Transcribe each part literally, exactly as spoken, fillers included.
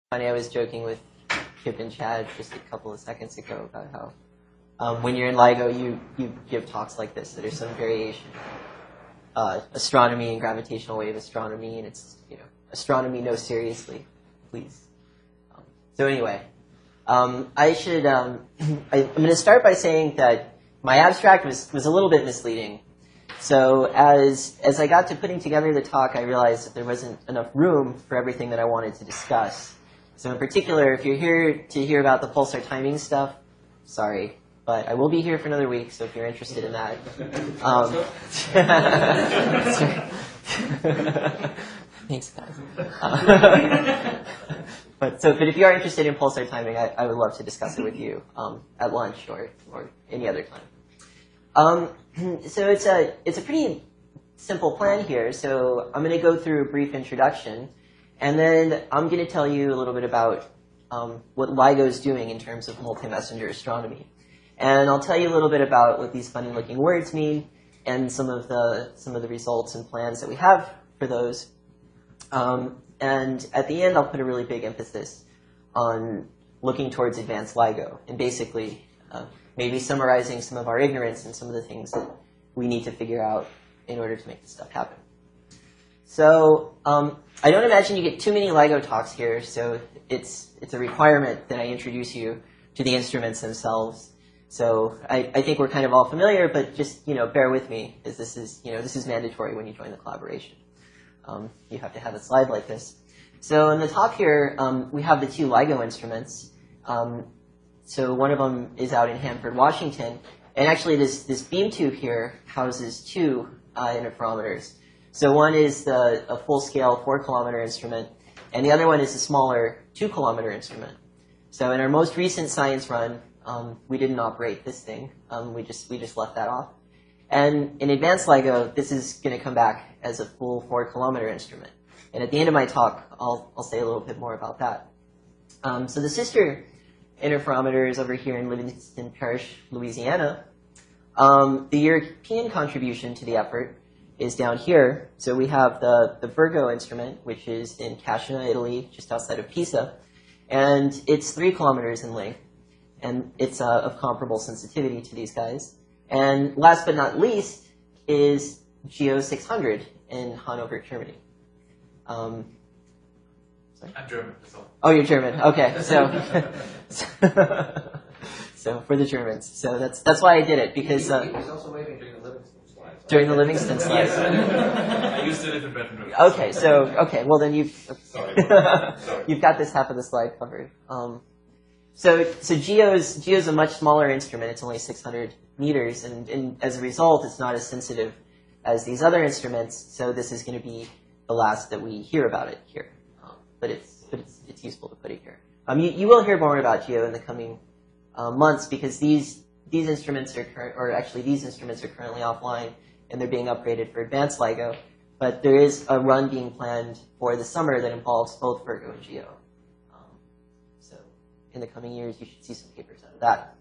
Funny, I was joking with Kip and Chad just a couple of seconds ago about how um, when you're in LIGO, you, you give talks like this. So there's some variation. Uh, astronomy and gravitational wave astronomy, and it's, you know, astronomy, no, seriously, please. Um, so anyway, um, I should, um, I, I'm going to start by saying that my abstract was, was a little bit misleading. So as, as I got to putting together the talk, I realized that there wasn't enough room for everything that I wanted to discuss. So in particular, if you're here to hear about the pulsar timing stuff, sorry, but I will be here for another week, so if you're interested in that. Um, Thanks, guys. Uh, but, so, but if you are interested in pulsar timing, I, I would love to discuss it with you um, at lunch or, or any other time. Um, so it's a, it's a pretty simple plan here. So I'm going to go through a brief introduction. And then I'm going to tell you a little bit about um, what LIGO is doing in terms of multi-messenger astronomy. And I'll tell you a little bit about what these funny-looking words mean and some of the some of the results and plans that we have for those. Um, and at the end, I'll put a really big emphasis on looking towards advanced LIGO and basically uh, maybe summarizing some of our ignorance and some of the things that we need to figure out in order to make this stuff happen. So um, I don't imagine you get too many LIGO talks here, so it's it's a requirement that I introduce you to the instruments themselves. So I, I think we're kind of all familiar, but just you know bear with me, because this is you know this is mandatory when you join the collaboration. Um, you have to have a slide like this. So in the top here, um, we have the two LIGO instruments. Um, so one of them is out in Hanford, Washington, and actually this this beam tube here houses two uh, interferometers. So one is the, a full-scale four-kilometer instrument, and the other one is a smaller two-kilometer instrument. So in our most recent science run, um, we didn't operate this thing. Um, we just we just left that off. And in advanced LIGO, this is going to come back as a full four-kilometer instrument. And at the end of my talk, I'll I'll say a little bit more about that. Um, so the sister interferometer is over here in Livingston Parish, Louisiana. Um, the European contribution to the effort is down here. So we have the, the Virgo instrument, which is in Cascina, Italy, just outside of Pisa. And it's three kilometers in length. And it's uh, of comparable sensitivity to these guys. And last but not least is Geo six hundred in Hanover, Germany. Um, sorry? I'm German. So. Oh, you're German. Okay. So, so for the Germans. So that's that's why I did it, because uh, he was also waving during the Livingston slides. During the Livingston slides. Yes, I used to live in Bretton. Okay, so okay, well then you've Sorry. Sorry. you've got this half of the slide covered. Um, so so Geo's Geo's a much smaller instrument. It's only six hundred meters, and, and as a result, it's not as sensitive as these other instruments. So this is going to be the last that we hear about it here. Um, but it's but it's it's useful to put it here. Um, you you will hear more about Geo in the coming uh, months, because these these instruments are current, or actually these instruments are currently offline, and they're being upgraded for advanced LIGO. But there is a run being planned for the summer that involves both Virgo and Geo. Um, so in the coming years, you should see some papers out of that.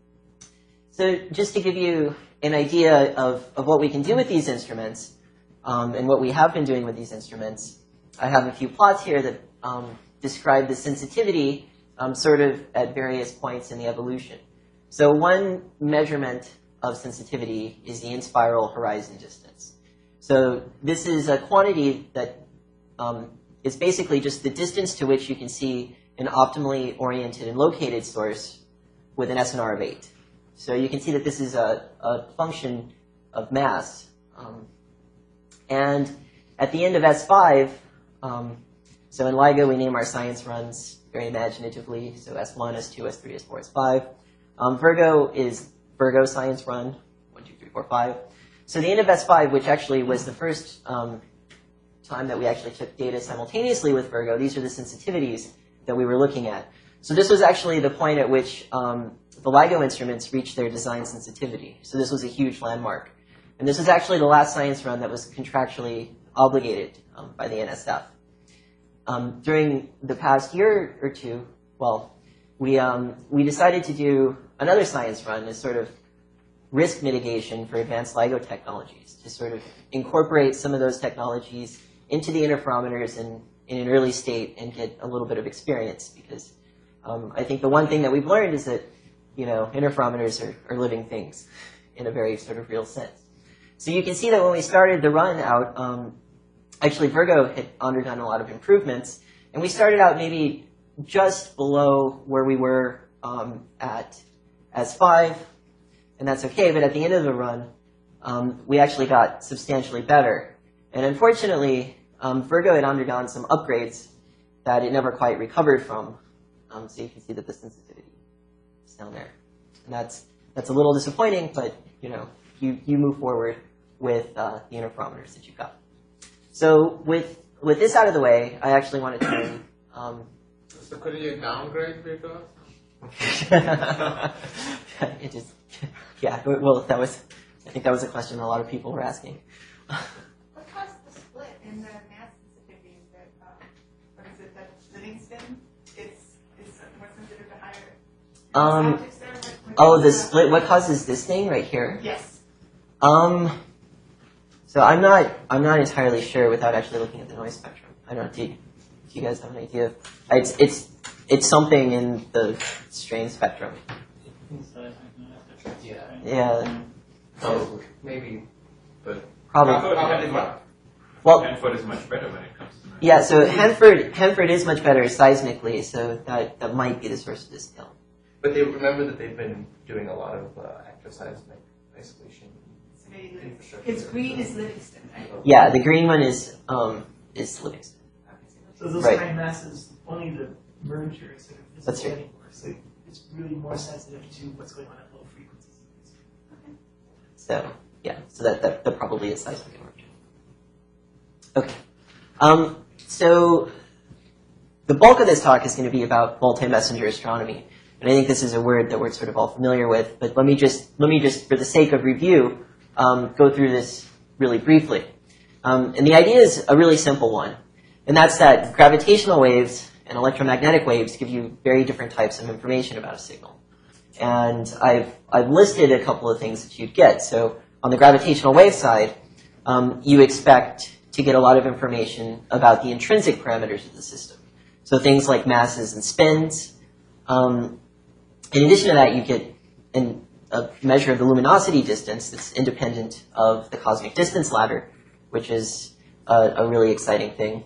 So just to give you an idea of, of what we can do with these instruments, um, and what we have been doing with these instruments, I have a few plots here that um, describe the sensitivity um, sort of at various points in the evolution. So one measurement of sensitivity is the in-spiral horizon distance. So this is a quantity that um, is basically just the distance to which you can see an optimally oriented and located source with an S N R of eight. So you can see that this is a, a function of mass. Um, and at the end of S five, um, so in LIGO we name our science runs very imaginatively. So S one, S two, S three, S four, S five. Um, Virgo is Virgo science run, one, two, three, four, five. So the end of S five, which actually was the first um, time that we actually took data simultaneously with Virgo, these are the sensitivities that we were looking at. So this was actually the point at which um, the LIGO instruments reached their design sensitivity. So this was a huge landmark. And this was actually the last science run that was contractually obligated um, by the N S F. Um, during the past year or two, well, we, um, we decided to do another science run as sort of risk mitigation for advanced LIGO technologies, to sort of incorporate some of those technologies into the interferometers and in an early state and get a little bit of experience, because um, I think the one thing that we've learned is that, you know, interferometers are, are living things in a very sort of real sense. So you can see that when we started the run out, um, actually Virgo had undergone a lot of improvements, and we started out maybe just below where we were um, at as five, and that's okay, but at the end of the run, um, we actually got substantially better. And unfortunately, um, Virgo had undergone some upgrades that it never quite recovered from, um, so you can see that the sensitivity is down there. And that's, that's a little disappointing, but you know, you, you move forward with uh, the interferometers that you've got. So with, with this out of the way, I actually want to turn... Um, So could you downgrade Virgo? it just, yeah, well, that was, I think that was a question a lot of people were asking. What caused the split in the mass sensitivity? Is it, um, or is it that Livingston is, is more sensitive to higher Um, objects there? What- what oh, is the that? split, what causes this thing right here? Yes. Um, so I'm not, I'm not entirely sure without actually looking at the noise spectrum. I don't know, do you, do you guys have an idea? It's, it's, it's something in the strain spectrum. Yeah. Yeah, Oh, maybe, but probably. Hanford, probably not. Well, Hanford is much better when it comes to noise. yeah, so Hanford, Hanford is much better seismically, so that, that might be the source of this tail. But they remember that they've been doing a lot of uh, active seismic isolation. So maybe Livingston. Infrastructure. It's green is Livingston, right? Yeah, the green one is, um, is Livingston. So those Right. high masses, only the merger is sort of That's visible right. anymore. So it's really more sensitive to what's going on at low frequencies. So, yeah, so that, that, that probably is seismic emergence. Okay. Um, so the bulk of this talk is going to be about multi-messenger astronomy. And I think this is a word that we're sort of all familiar with, but let me just, let me just, for the sake of review, um, go through this really briefly. Um, and the idea is a really simple one, and that's that gravitational waves and electromagnetic waves give you very different types of information about a signal. And I've, I've listed a couple of things that you'd get. So on the gravitational wave side, um, you expect to get a lot of information about the intrinsic parameters of the system. So things like masses and spins. Um, in addition to that, you get an, a measure of the luminosity distance that's independent of the cosmic distance ladder, which is a, a really exciting thing.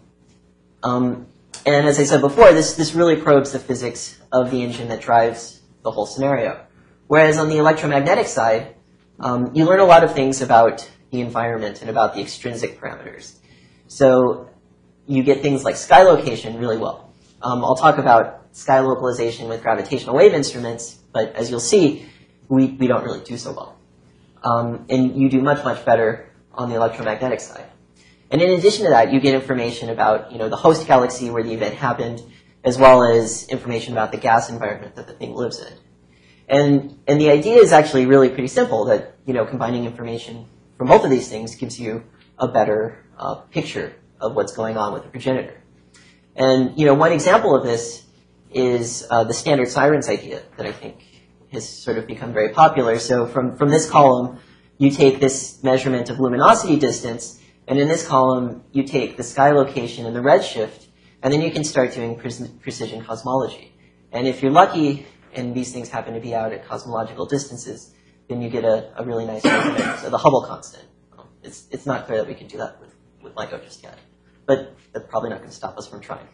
Um, and as I said before, this, this really probes the physics of the engine that drives the whole scenario. Whereas on the electromagnetic side, um, you learn a lot of things about the environment and about the extrinsic parameters. So you get things like sky location really well. Um, I'll talk about sky localization with gravitational wave instruments, but as you'll see, we, we don't really do so well. Um, and you do much, much better on the electromagnetic side. And in addition to that, you get information about, you know, the host galaxy where the event happened, as well as information about the gas environment that the thing lives in. And, and the idea is actually really pretty simple, that, you know, combining information from both of these things gives you a better uh, picture of what's going on with the progenitor. And, you know, one example of this is uh, the standard sirens idea that I think has sort of become very popular. So from, from this column, you take this measurement of luminosity distance, and in this column, you take the sky location and the redshift, and then you can start doing pre precision cosmology. And if you're lucky, and these things happen to be out at cosmological distances, then you get a, a really nice measurement of the Hubble constant. Um, it's, it's not clear that we can do that with, with LIGO just yet, but that's probably not going to stop us from trying.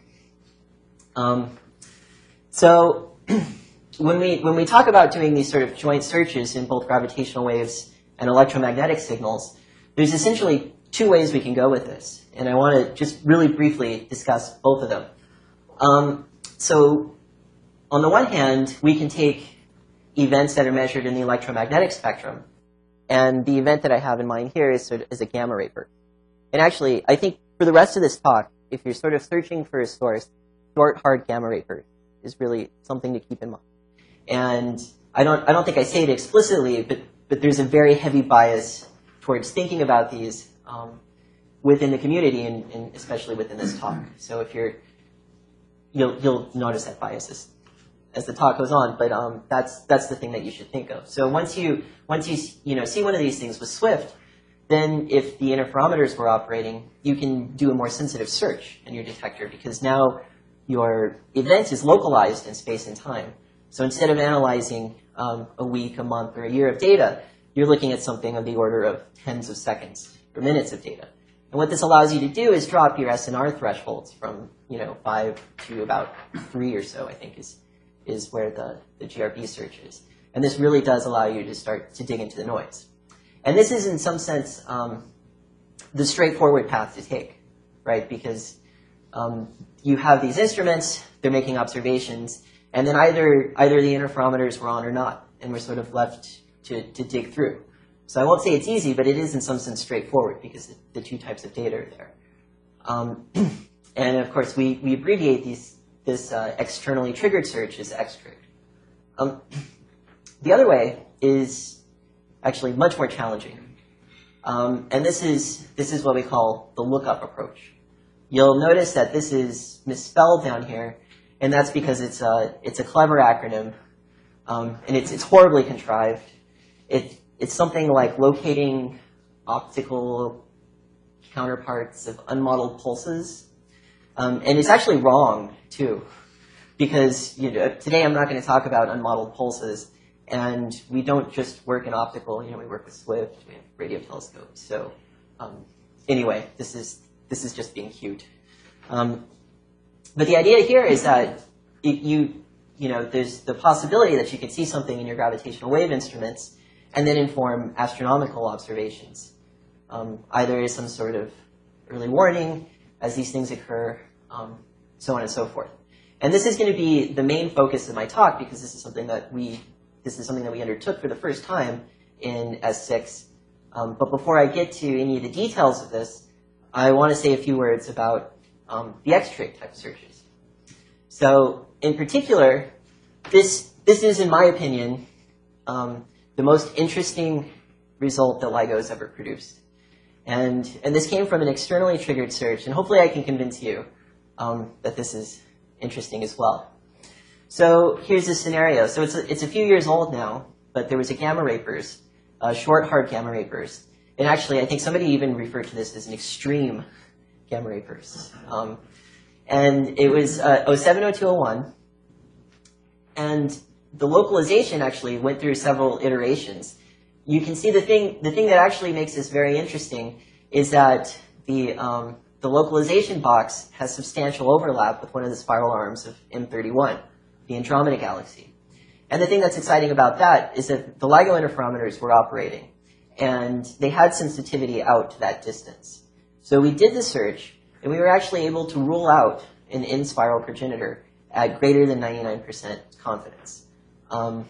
Um, so when we, when we talk about doing these sort of joint searches in both gravitational waves and electromagnetic signals, there's essentially two ways we can go with this, and I want to just really briefly discuss both of them. Um, so on the one hand, we can take events that are measured in the electromagnetic spectrum, and the event that I have in mind here is, sort of, is a gamma ray burst. And actually, I think for the rest of this talk, if you're sort of searching for a source, short, hard gamma ray burst is really something to keep in mind. And I don't, I don't think I say it explicitly, but, but there's a very heavy bias towards thinking about these um, within the community, and, and especially within this talk. So if you're, you'll, you'll notice that bias as, as the talk goes on, but um, that's, that's the thing that you should think of. So once you, once you, you know, see one of these things with Swift, then if the interferometers were operating, you can do a more sensitive search in your detector because now your event is localized in space and time. So instead of analyzing um, a week, a month, or a year of data, you're looking at something of the order of tens of seconds or minutes of data. And what this allows you to do is drop your S N R thresholds from, you know, five to about three or so, I think, is, is where the, the G R B search is. And this really does allow you to start to dig into the noise. And this is, in some sense, um, the straightforward path to take, right? Because um, you have these instruments, they're making observations, and then either, either the interferometers were on or not, and we're sort of left to, to dig through. So I won't say it's easy, but it is in some sense straightforward because the, the two types of data are there. Um, and of course, we, we abbreviate these, this uh, externally triggered search as X-trig. Um, the other way is actually much more challenging. Um, and this is, this is what we call the lookup approach. You'll notice that this is misspelled down here, and that's because it's a, it's a clever acronym, um, and it's, it's horribly contrived. It, it's something like locating optical counterparts of unmodeled pulses. Um, and it's actually wrong, too, because you know, today I'm not going to talk about unmodeled pulses. And we don't just work in optical, you know, we work with SWIFT, we have radio telescopes. So um, anyway, this is, this is just being cute. Um, but the idea here is that it, you, you know, there's the possibility that you could see something in your gravitational wave instruments and then inform astronomical observations, um, either as some sort of early warning as these things occur, um, so on and so forth. And this is going to be the main focus of my talk because this is something that we This is something that we undertook for the first time in S six. Um, but before I get to any of the details of this, I want to say a few words about um, the X-trig type searches. So in particular, this, this is, in my opinion, um, the most interesting result that LIGO has ever produced. And, and this came from an externally triggered search, and hopefully I can convince you um, that this is interesting as well. So here's the scenario. So it's a, it's a few years old now, but there was a gamma ray burst, a short, hard gamma ray burst. And actually, I think somebody even referred to this as an extreme gamma ray burst. Um, and it was uh, oh seven oh two oh one. And the localization actually went through several iterations. You can see the thing, the thing that actually makes this very interesting is that the, um, the localization box has substantial overlap with one of the spiral arms of M thirty-one. The Andromeda Galaxy. And the thing that's exciting about that is that the LIGO interferometers were operating, and they had sensitivity out to that distance. So we did the search, and we were actually able to rule out an in-spiral progenitor at greater than ninety-nine percent confidence. Um,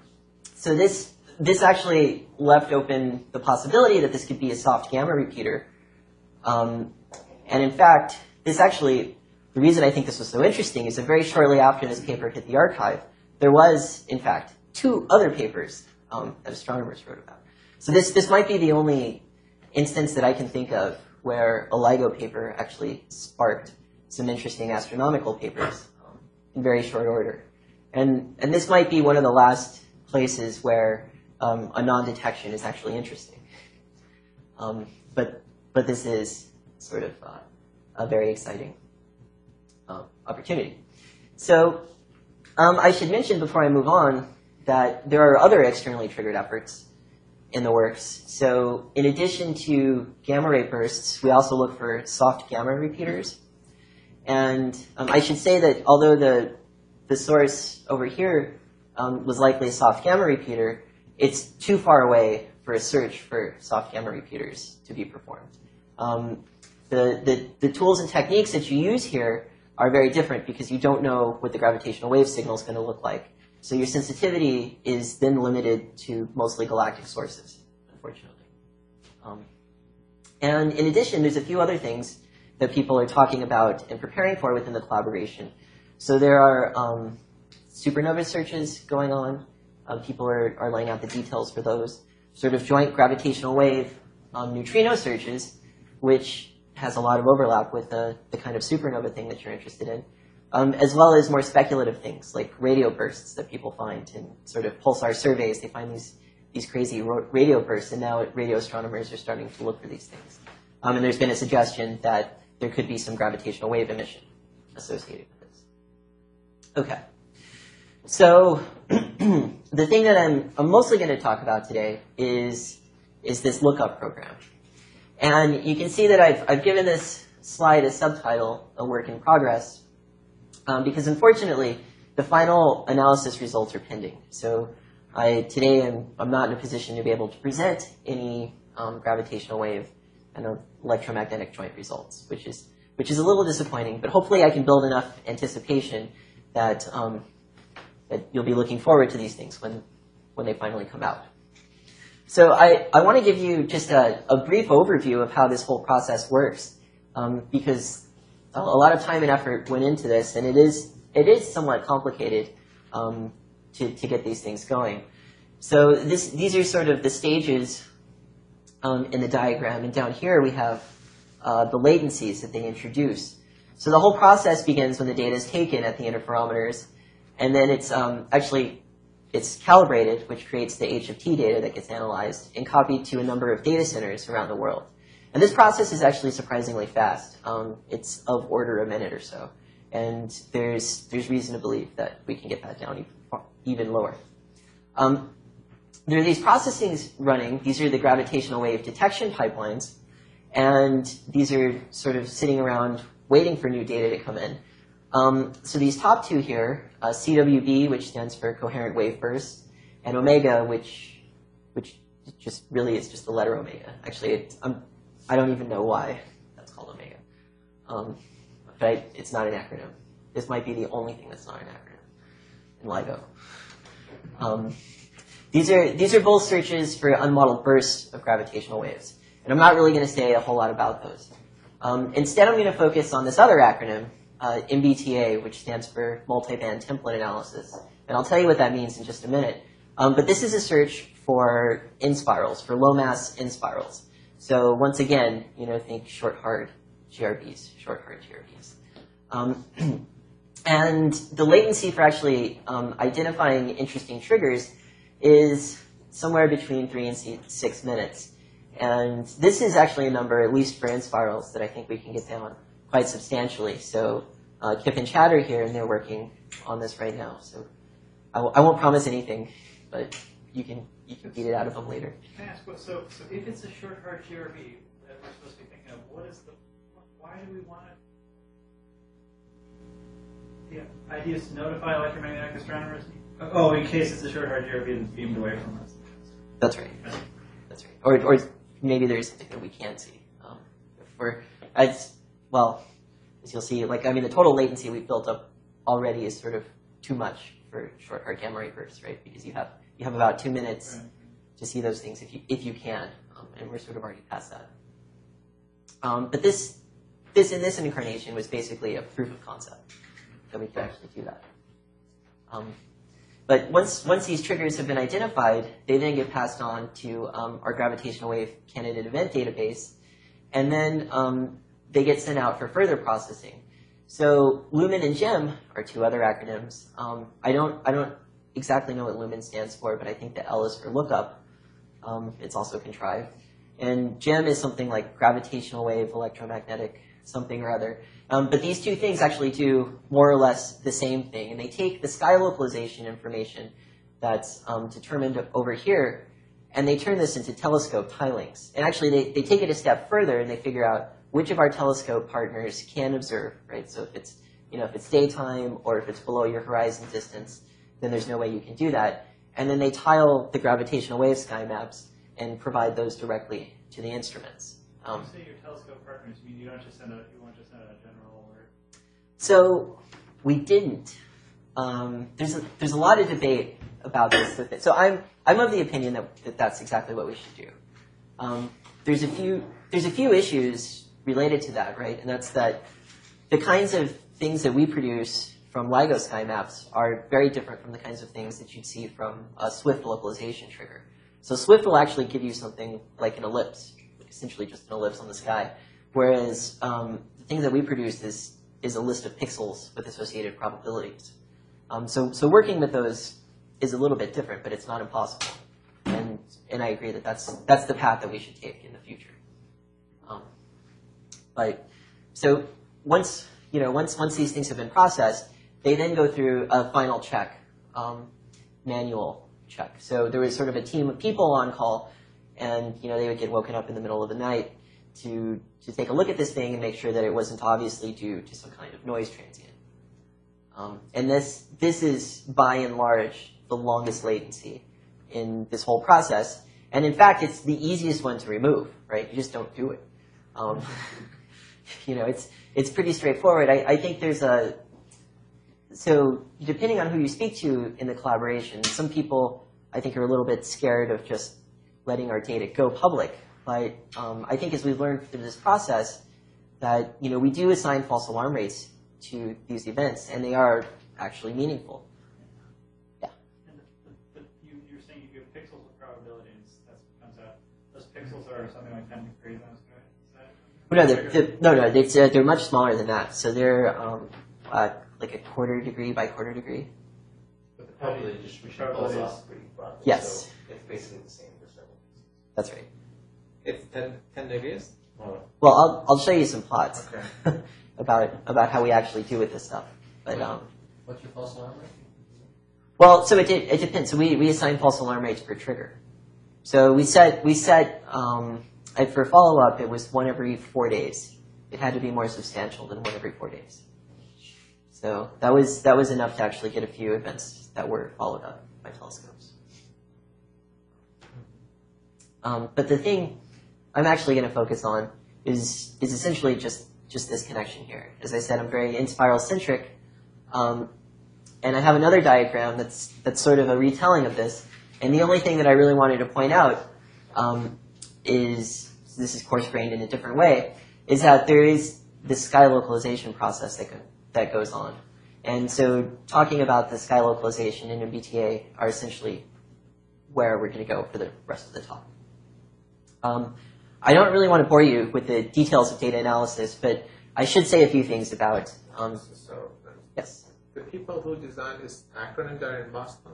so this, this actually left open the possibility that this could be a soft gamma repeater. Um, and in fact, this actually... The reason I think this was so interesting is that very shortly after this paper hit the archive, there was, in fact, two other papers um, that astronomers wrote about. So this, this might be the only instance that I can think of where a LIGO paper actually sparked some interesting astronomical papers um, in very short order. And, and this might be one of the last places where um, a non-detection is actually interesting. Um, but, but this is sort of uh, a very exciting Um, opportunity. So um, I should mention before I move on that there are other externally triggered efforts in the works. So in addition to gamma ray bursts, we also look for soft gamma repeaters. And um, I should say that although the, the source over here um, was likely a soft gamma repeater, it's too far away for a search for soft gamma repeaters to be performed. Um, the, the, the tools and techniques that you use here are very different because you don't know what the gravitational wave signal is going to look like. So your sensitivity is then limited to mostly galactic sources, unfortunately. Um, and in addition, there's a few other things that people are talking about and preparing for within the collaboration. So there are um, supernova searches going on. Um, people are, are laying out the details for those. Sort of joint gravitational wave um, neutrino searches, which has a lot of overlap with the, the kind of supernova thing that you're interested in, um, as well as more speculative things like radio bursts that people find in sort of pulsar surveys. They find these, these crazy ro- radio bursts, and now radio astronomers are starting to look for these things. Um, and there's been a suggestion that there could be some gravitational wave emission associated with this. Okay. So the thing that I'm, I'm mostly going to talk about today is, is this lookup program. And you can see that I've, I've given this slide a subtitle, a work in progress, um, because unfortunately, the final analysis results are pending. So I, today I'm, I'm not in a position to be able to present any um, gravitational wave and electromagnetic joint results, which is, which is a little disappointing, but hopefully I can build enough anticipation that, um, that you'll be looking forward to these things when, when they finally come out. So I, I want to give you just a, a brief overview of how this whole process works, um, because a lot of time and effort went into this, and it is, it is somewhat complicated um, to, to get these things going. So this, these are sort of the stages um, in the diagram, and down here we have uh, the latencies that they introduce. So the whole process begins when the data is taken at the interferometers, and then it's um, actually it's calibrated, which creates the H of T data that gets analyzed and copied to a number of data centers around the world. And this process is actually surprisingly fast. Um, it's of order a minute or so. And there's, there's reason to believe that we can get that down even, even lower. Um, there are these processings running. These are the gravitational wave detection pipelines. And these are sort of sitting around waiting for new data to come in. Um, so these top two here, uh, C W B, which stands for coherent wave burst, and omega, which which just really is just the letter omega. Actually, it, I'm, I don't even know why that's called omega. Um, but I, it's not an acronym. This might be the only thing that's not an acronym in LIGO. Um, these are these are both searches for unmodeled bursts of gravitational waves, and I'm not really going to say a whole lot about those. Um, instead, I'm going to focus on this other acronym, Uh, M B T A, which stands for multiband template analysis. And I'll tell you what that means in just a minute. Um, but this is a search for n-spirals, for low-mass n-spirals. So once again, you know, think short-hard G R Bs, short-hard G R Bs. Um, and the latency for actually um, identifying interesting triggers is somewhere between three and six minutes. And this is actually a number, at least for n-spirals, that I think we can get down quite substantially. So uh, Kip and Chatter here, and they're working on this right now. So I, w I won't promise anything, but you can you can beat it out of them later. Can I ask, what, so so if it's a short hard G R B that we're supposed to be thinking of, what is the why do we want it? The idea is to notify electromagnetic astronomers. Oh, in case it's a short hard G R B and beamed away from us. That's right. That's right. Or or maybe there's something that we can't see. Um, if we're as Well, as you'll see, like I mean, the total latency we've built up already is sort of too much for short hard gamma ray bursts, right? Because you have you have about two minutes Right. to see those things if you if you can, um, and we're sort of already past that. Um, but this this in this incarnation was basically a proof of concept that we could actually do that. Um, but once once these triggers have been identified, they then get passed on to um, our gravitational wave candidate event database, and then um, they get sent out for further processing. So Lumen and GEM are two other acronyms. Um, I don't I don't exactly know what Lumen stands for, but I think the L is for lookup. Um, it's also contrived. And GEM is something like gravitational wave, electromagnetic, something or other. Um, but these two things actually do more or less the same thing. And they take the sky localization information that's um, determined over here, and they turn this into telescope tilings. And actually, they, they take it a step further, and they figure out which of our telescope partners can observe, right? So if it's, you know, if it's daytime or if it's below your horizon distance, then there's no way you can do that. And then they tile the gravitational wave sky maps and provide those directly to the instruments. Um, When you say your telescope partners, you mean you don't just send a you won't just send a general alert? So we didn't. Um, there's a, there's a lot of debate about this. So I'm I'm of the opinion that, that that's exactly what we should do. Um, there's a few there's a few issues related to that, right? And that's that the kinds of things that we produce from LIGO sky maps are very different from the kinds of things that you'd see from a Swift localization trigger. So Swift will actually give you something like an ellipse, essentially just an ellipse on the sky, whereas um, the thing that we produce is is a list of pixels with associated probabilities. Um, so so working with those is a little bit different, but it's not impossible. And and I agree that that's that's the path that we should take in the future. Um, but so once you know once once these things have been processed, they then go through a final check, um, manual check. So there was sort of a team of people on call, and you know they would get woken up in the middle of the night to to take a look at this thing and make sure that it wasn't obviously due to some kind of noise transient. Um, and this this is by and large the longest latency in this whole process. And in fact, it's the easiest one to remove, right? You just don't do it. Um, you know, it's it's pretty straightforward. I, I think there's a, so depending on who you speak to in the collaboration, some people I think are a little bit scared of just letting our data go public. But um, I think as we've learned through this process that, you know, we do assign false alarm rates to these events, and they are actually meaningful. Yeah. And the, the, the, you, you're saying you give pixels with probabilities. That's what comes out. Those pixels are something like ten degrees. Is that? No, they're, they're, no, no, they're, uh, they're much smaller than that. So they're um, uh, like a quarter degree by quarter degree. But the probability distribution falls Probabilities. off pretty broadly. Yes. So it's basically the same for several. That's right. It's ten, ten degrees? Or Well, I'll I'll show you some plots okay. about about how we actually do with this stuff. But um, What's your false alarm rate? well, so it de- it depends. So we we assign false alarm rates per trigger. So we set we set um, and for follow up, it was one every four days. It had to be more substantial than one every four days. So that was that was enough to actually get a few events that were followed up by telescopes. Um, but the thing I'm actually going to focus on is is essentially just just this connection here. As I said, I'm very in-spiral centric, um, and I have another diagram that's that's sort of a retelling of this. And the only thing that I really wanted to point out um, is this is coarse-grained in a different way, is that there is this sky localization process that go, that goes on. And so talking about the sky localization and M B T A are essentially where we're going to go for the rest of the talk. Um, I don't really want to bore you with the details of data analysis, but I should say a few things about. Um, So, the, yes. the people who designed this acronym are in Boston?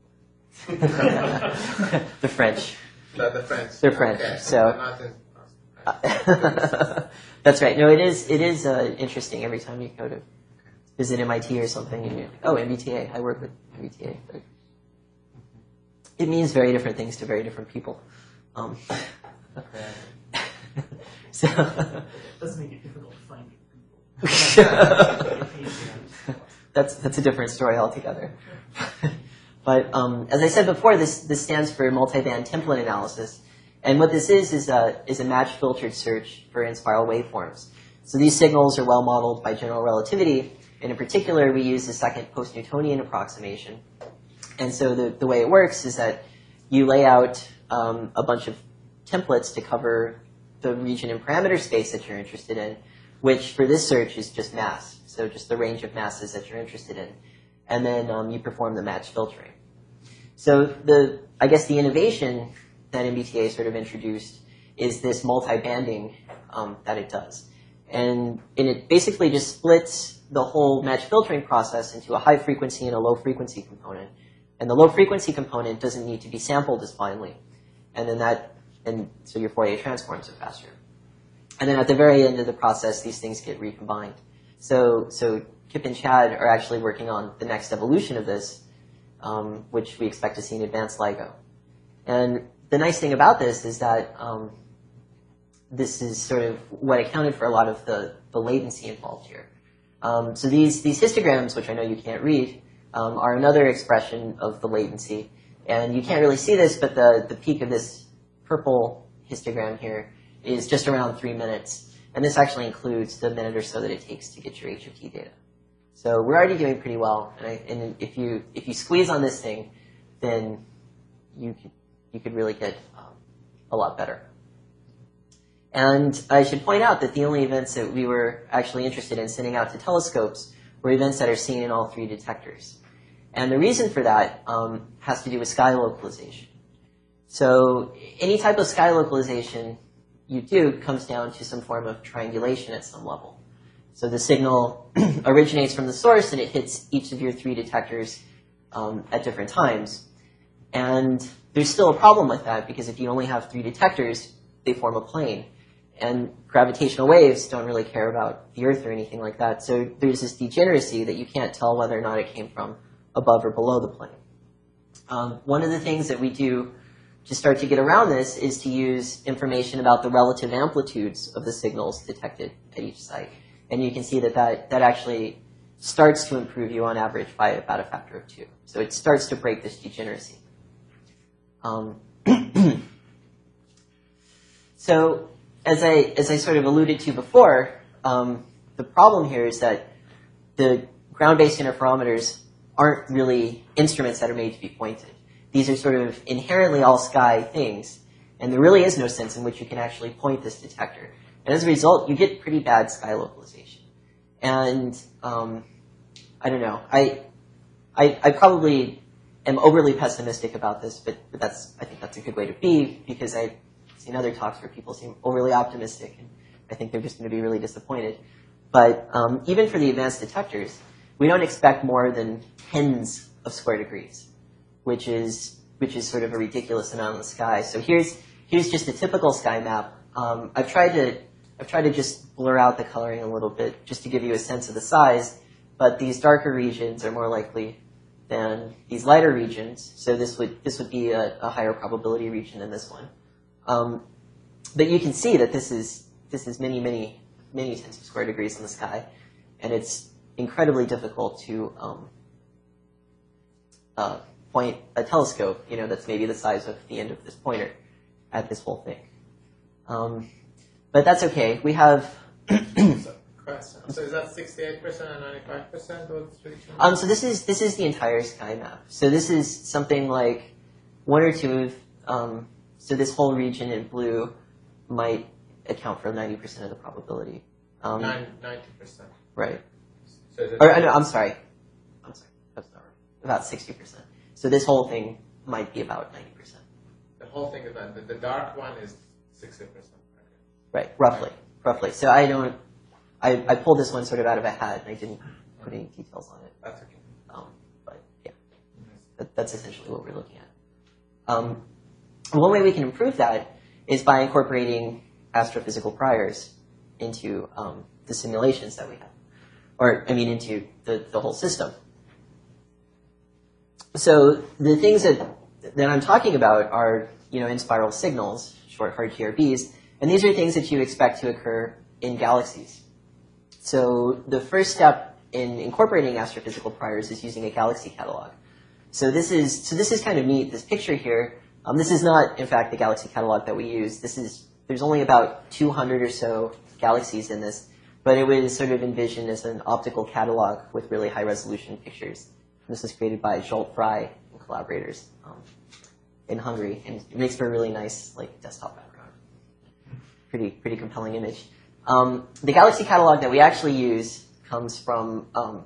The French. The, the French. They're French, Okay, so- they're not in Boston. That's right. No, it is. It is uh, interesting every time you go to visit M I T or something. And you, oh, M B T A. I work with M B T A. But it means very different things to very different people. Um, so Doesn't make it difficult to find people. that's that's a different story altogether. But um, as I said before, this this stands for multiband template analysis, and what this is is a is a match filtered search for in-spiral waveforms. So these signals are well modeled by general relativity, and in particular, we use the second post-Newtonian approximation. And so the the way it works is that you lay out um, a bunch of templates to cover the region and parameter space that you're interested in, which for this search is just mass, so just the range of masses that you're interested in. And then um, you perform the match filtering. So the, I guess the innovation that M B T A sort of introduced is this multi-banding um, that it does. And, and it basically just splits the whole match filtering process into a high frequency and a low frequency component. And the low frequency component doesn't need to be sampled as finely. And then that, and so your Fourier transforms are faster. And then at the very end of the process, these things get recombined. So, so Kip and Chad are actually working on the next evolution of this, um, which we expect to see in advanced LIGO. And the nice thing about this is that um, this is sort of what accounted for a lot of the, the latency involved here. Um, so these, these histograms, which I know you can't read, um, are another expression of the latency. And you can't really see this, but the, the peak of this purple histogram here is just around three minutes. And this actually includes the minute or so that it takes to get your H O T data. So we're already doing pretty well. And, I, and if you if you squeeze on this thing, then you could, you could really get um, a lot better. And I should point out that the only events that we were actually interested in sending out to telescopes were events that are seen in all three detectors. And the reason for that um, has to do with sky localization. So any type of sky localization you do comes down to some form of triangulation at some level. So the signal originates from the source and it hits each of your three detectors um, at different times. And there's still a problem with that because if you only have three detectors, they form a plane. And gravitational waves don't really care about the Earth or anything like that. So there's this degeneracy that you can't tell whether or not it came from above or below the plane. Um, one of the things that we do to start to get around this is to use information about the relative amplitudes of the signals detected at each site. And you can see that that, that actually starts to improve you on average by about a factor of two. So it starts to break this degeneracy. Um, so as I, as I sort of alluded to before, um, the problem here is that the ground-based interferometers aren't really instruments that are made to be pointed. These are sort of inherently all-sky things, and there really is no sense in which you can actually point this detector. And as a result, you get pretty bad sky localization. And um, I don't know. I, I I probably am overly pessimistic about this, but, but that's I think that's a good way to be because I've seen other talks where people seem overly optimistic, and I think they're just going to be really disappointed. But um, even for the advanced detectors, we don't expect more than tens of square degrees, which is which is sort of a ridiculous amount in the sky. So here's here's just a typical sky map. Um, I've tried to I've tried to just blur out the coloring a little bit just to give you a sense of the size. But these darker regions are more likely than these lighter regions. So this would this would be a, a higher probability region than this one. Um, but you can see that this is this is many many many tens of square degrees in the sky, and it's incredibly difficult to um, uh, point a telescope, you know, that's maybe the size of the end of this pointer at this whole thing. Um, but that's okay. We have. So, question. So is that sixty-eight percent and ninety-five percent of the region? Um, so this is this is the entire sky map. So this is something like one or two of. Um, so this whole region in blue might account for ninety percent of the probability. Um, ninety percent. Right. So is it Or, no, I'm sorry. I'm sorry. That's not right. About sixty percent. So this whole thing might be about ninety percent. the whole thing is that the, the dark one is sixty percent. Right, roughly. Roughly. So I don't, I, I pulled this one sort of out of a hat and I didn't put any details on it. That's okay. Um, but yeah, that, that's essentially what we're looking at. Um, one way we can improve that is by incorporating astrophysical priors into um, the simulations that we have. Or, I mean, into the, the whole system. So the things that, that I'm talking about are, you know, in-spiral signals, short hard G R Bs, and these are things that you expect to occur in galaxies. So the first step in incorporating astrophysical priors is using a galaxy catalog. So this is, so this is kind of neat. This picture here, um, this is not, in fact, the galaxy catalog that we use. This is, there's only about two hundred or so galaxies in this, but it was sort of envisioned as an optical catalog with really high resolution pictures. This was created by Zsolt Frey and collaborators um, in Hungary, and it makes for a really nice like desktop background. Pretty, pretty compelling image. Um, the galaxy catalog that we actually use comes from, um,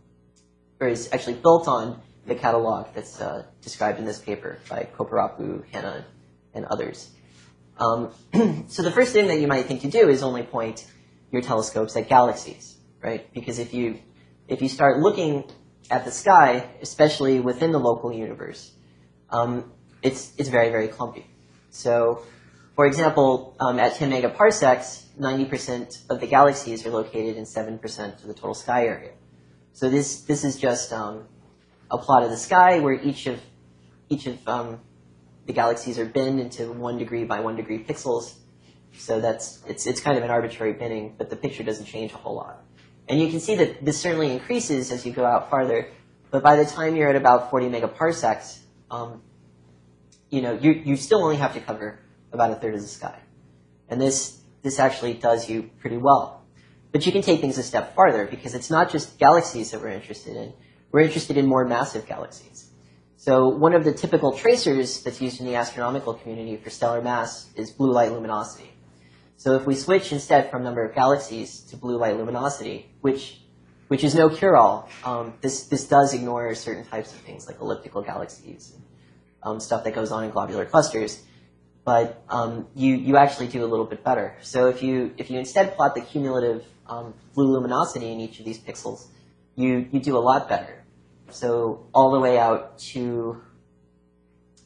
or is actually built on the catalog that's uh, described in this paper by Koparapu, Hanna, and others. Um, so the first thing that you might think to do is only point your telescopes at galaxies, right? Because if you if you start looking at the sky, especially within the local universe, um, it's it's very very clumpy. So, for example, um, at ten megaparsecs, ninety percent of the galaxies are located in seven percent of the total sky area. So this this is just um, a plot of the sky where each of each of um, the galaxies are binned into one degree by one degree pixels. So that's it's it's kind of an arbitrary binning, but the picture doesn't change a whole lot. And you can see that this certainly increases as you go out farther, but by the time you're at about forty megaparsecs, um, you know, you you still only have to cover about a third of the sky. And this this actually does you pretty well. But you can take things a step farther because it's not just galaxies that we're interested in. We're interested in more massive galaxies. So one of the typical tracers that's used in the astronomical community for stellar mass is blue light luminosity. So if we switch instead from number of galaxies to blue light luminosity, which which is no cure-all, um, this this does ignore certain types of things like elliptical galaxies, and, um, stuff that goes on in globular clusters. But um, you you actually do a little bit better. So if you if you instead plot the cumulative um, blue luminosity in each of these pixels, you you do a lot better. So all the way out to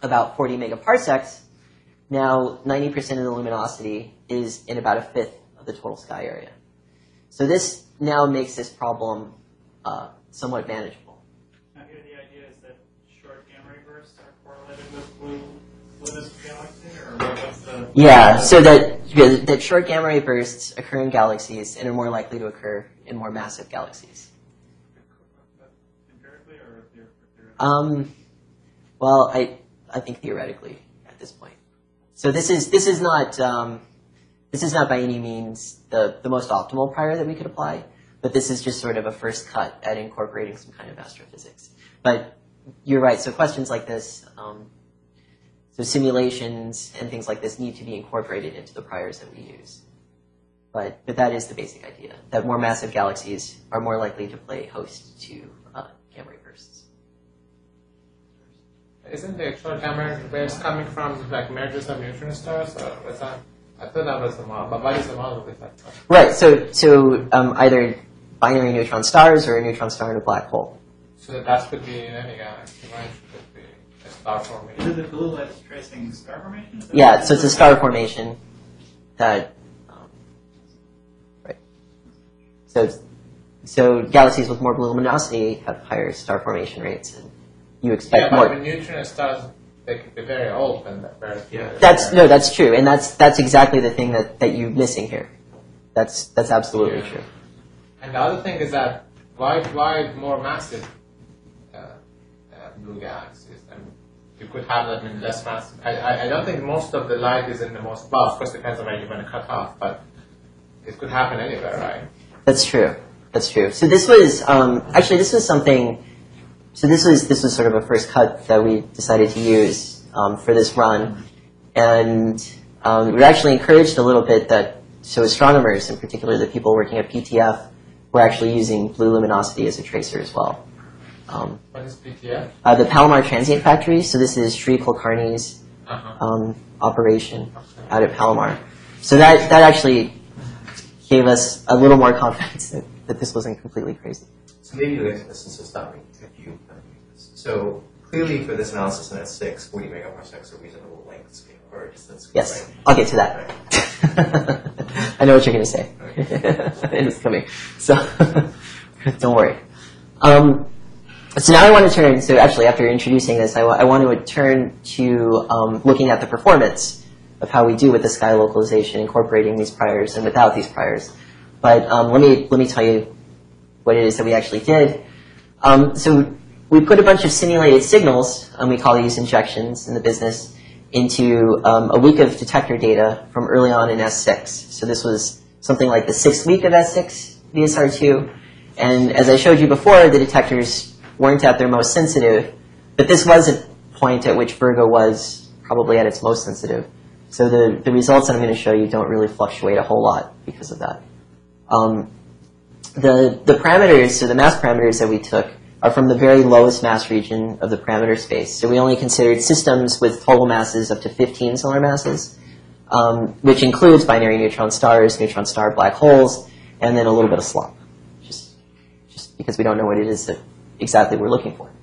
about forty megaparsecs, now ninety percent of the luminosity is in about a fifth of the total sky area. So this now makes this problem uh, somewhat manageable. Now here the idea is that short gamma ray bursts are correlated with blue luminous galaxy, or what- what's the... Yeah, so that, that short gamma ray bursts occur in galaxies and are more likely to occur in more massive galaxies. Empirically or theoretically? Um, well, I I think theoretically at this point. So this is this is not um, this is not by any means the the most optimal prior that we could apply, but this is just sort of a first cut at incorporating some kind of astrophysics. But you're right. So questions like this, um, so simulations and things like this need to be incorporated into the priors that we use. But but that is the basic idea, that more massive galaxies are more likely to play host to uh, gamma ray bursts. Isn't the short gamma waves coming from like mergers of neutron stars, or was that? I thought that was the model, but what is the model with that? Right. So so um, either binary neutron stars or a neutron star in a black hole. So that could be in any galaxy, right? It could be a star Is formation. it the blue light's tracing star formation? Is that Yeah. what So it's a star formation that. Um, right. So it's, so galaxies with more blue luminosity have higher star formation rates, and you expect Yeah, more. but the neutron stars, they could be very old and very. Yeah. That's no, that's true, and that's that's exactly the thing that, that you're missing here. That's that's absolutely Yeah. true. And the other thing is that why why more massive uh, uh, blue galaxies? And you could have them in less massive. I, I I don't think most of the light is in the most. Well, of course, depends on where you're going to cut off, but it could happen anywhere, right? That's true. That's true. So this was um, actually this was something. So this was this was sort of a first cut that we decided to use um, for this run, and um, we were actually encouraged a little bit that so astronomers, in particular the people working at P T F, were actually using blue luminosity as a tracer as well. Um, What is P T F? uh, the Palomar Transient Factory. So this is Sri Kulkarni's Uh-huh. um, operation out at Palomar. So that that actually gave us a little more confidence that, that this wasn't completely crazy. So maybe you guys can listen to stop me if you uh, this. So clearly for this analysis in S six, forty megaparsecs are reasonable lengths or distance. Yes, Right? I'll get to that. I know what you're going to say. And it's coming. So don't worry. Um, so now I want to turn, so actually after introducing this, I, wa- I want to turn to um, looking at the performance of how we do with the sky localization, incorporating these priors and without these priors. But um, let me let me tell you what it is that we actually did. Um, so we put a bunch of simulated signals, and we call these injections in the business, into um, a week of detector data from early on in S six. So this was something like the sixth week of S six V S R two. And as I showed you before, the detectors weren't at their most sensitive, but this was a point at which Virgo was probably at its most sensitive. So the, the results that I'm going to show you don't really fluctuate a whole lot because of that. Um, the, the parameters, so the mass parameters that we took are from the very lowest mass region of the parameter space. So we only considered systems with total masses up to fifteen solar masses, um, which includes binary neutron stars, neutron star black holes, and then a little bit of slop, just, just because we don't know what it is that exactly we're looking for.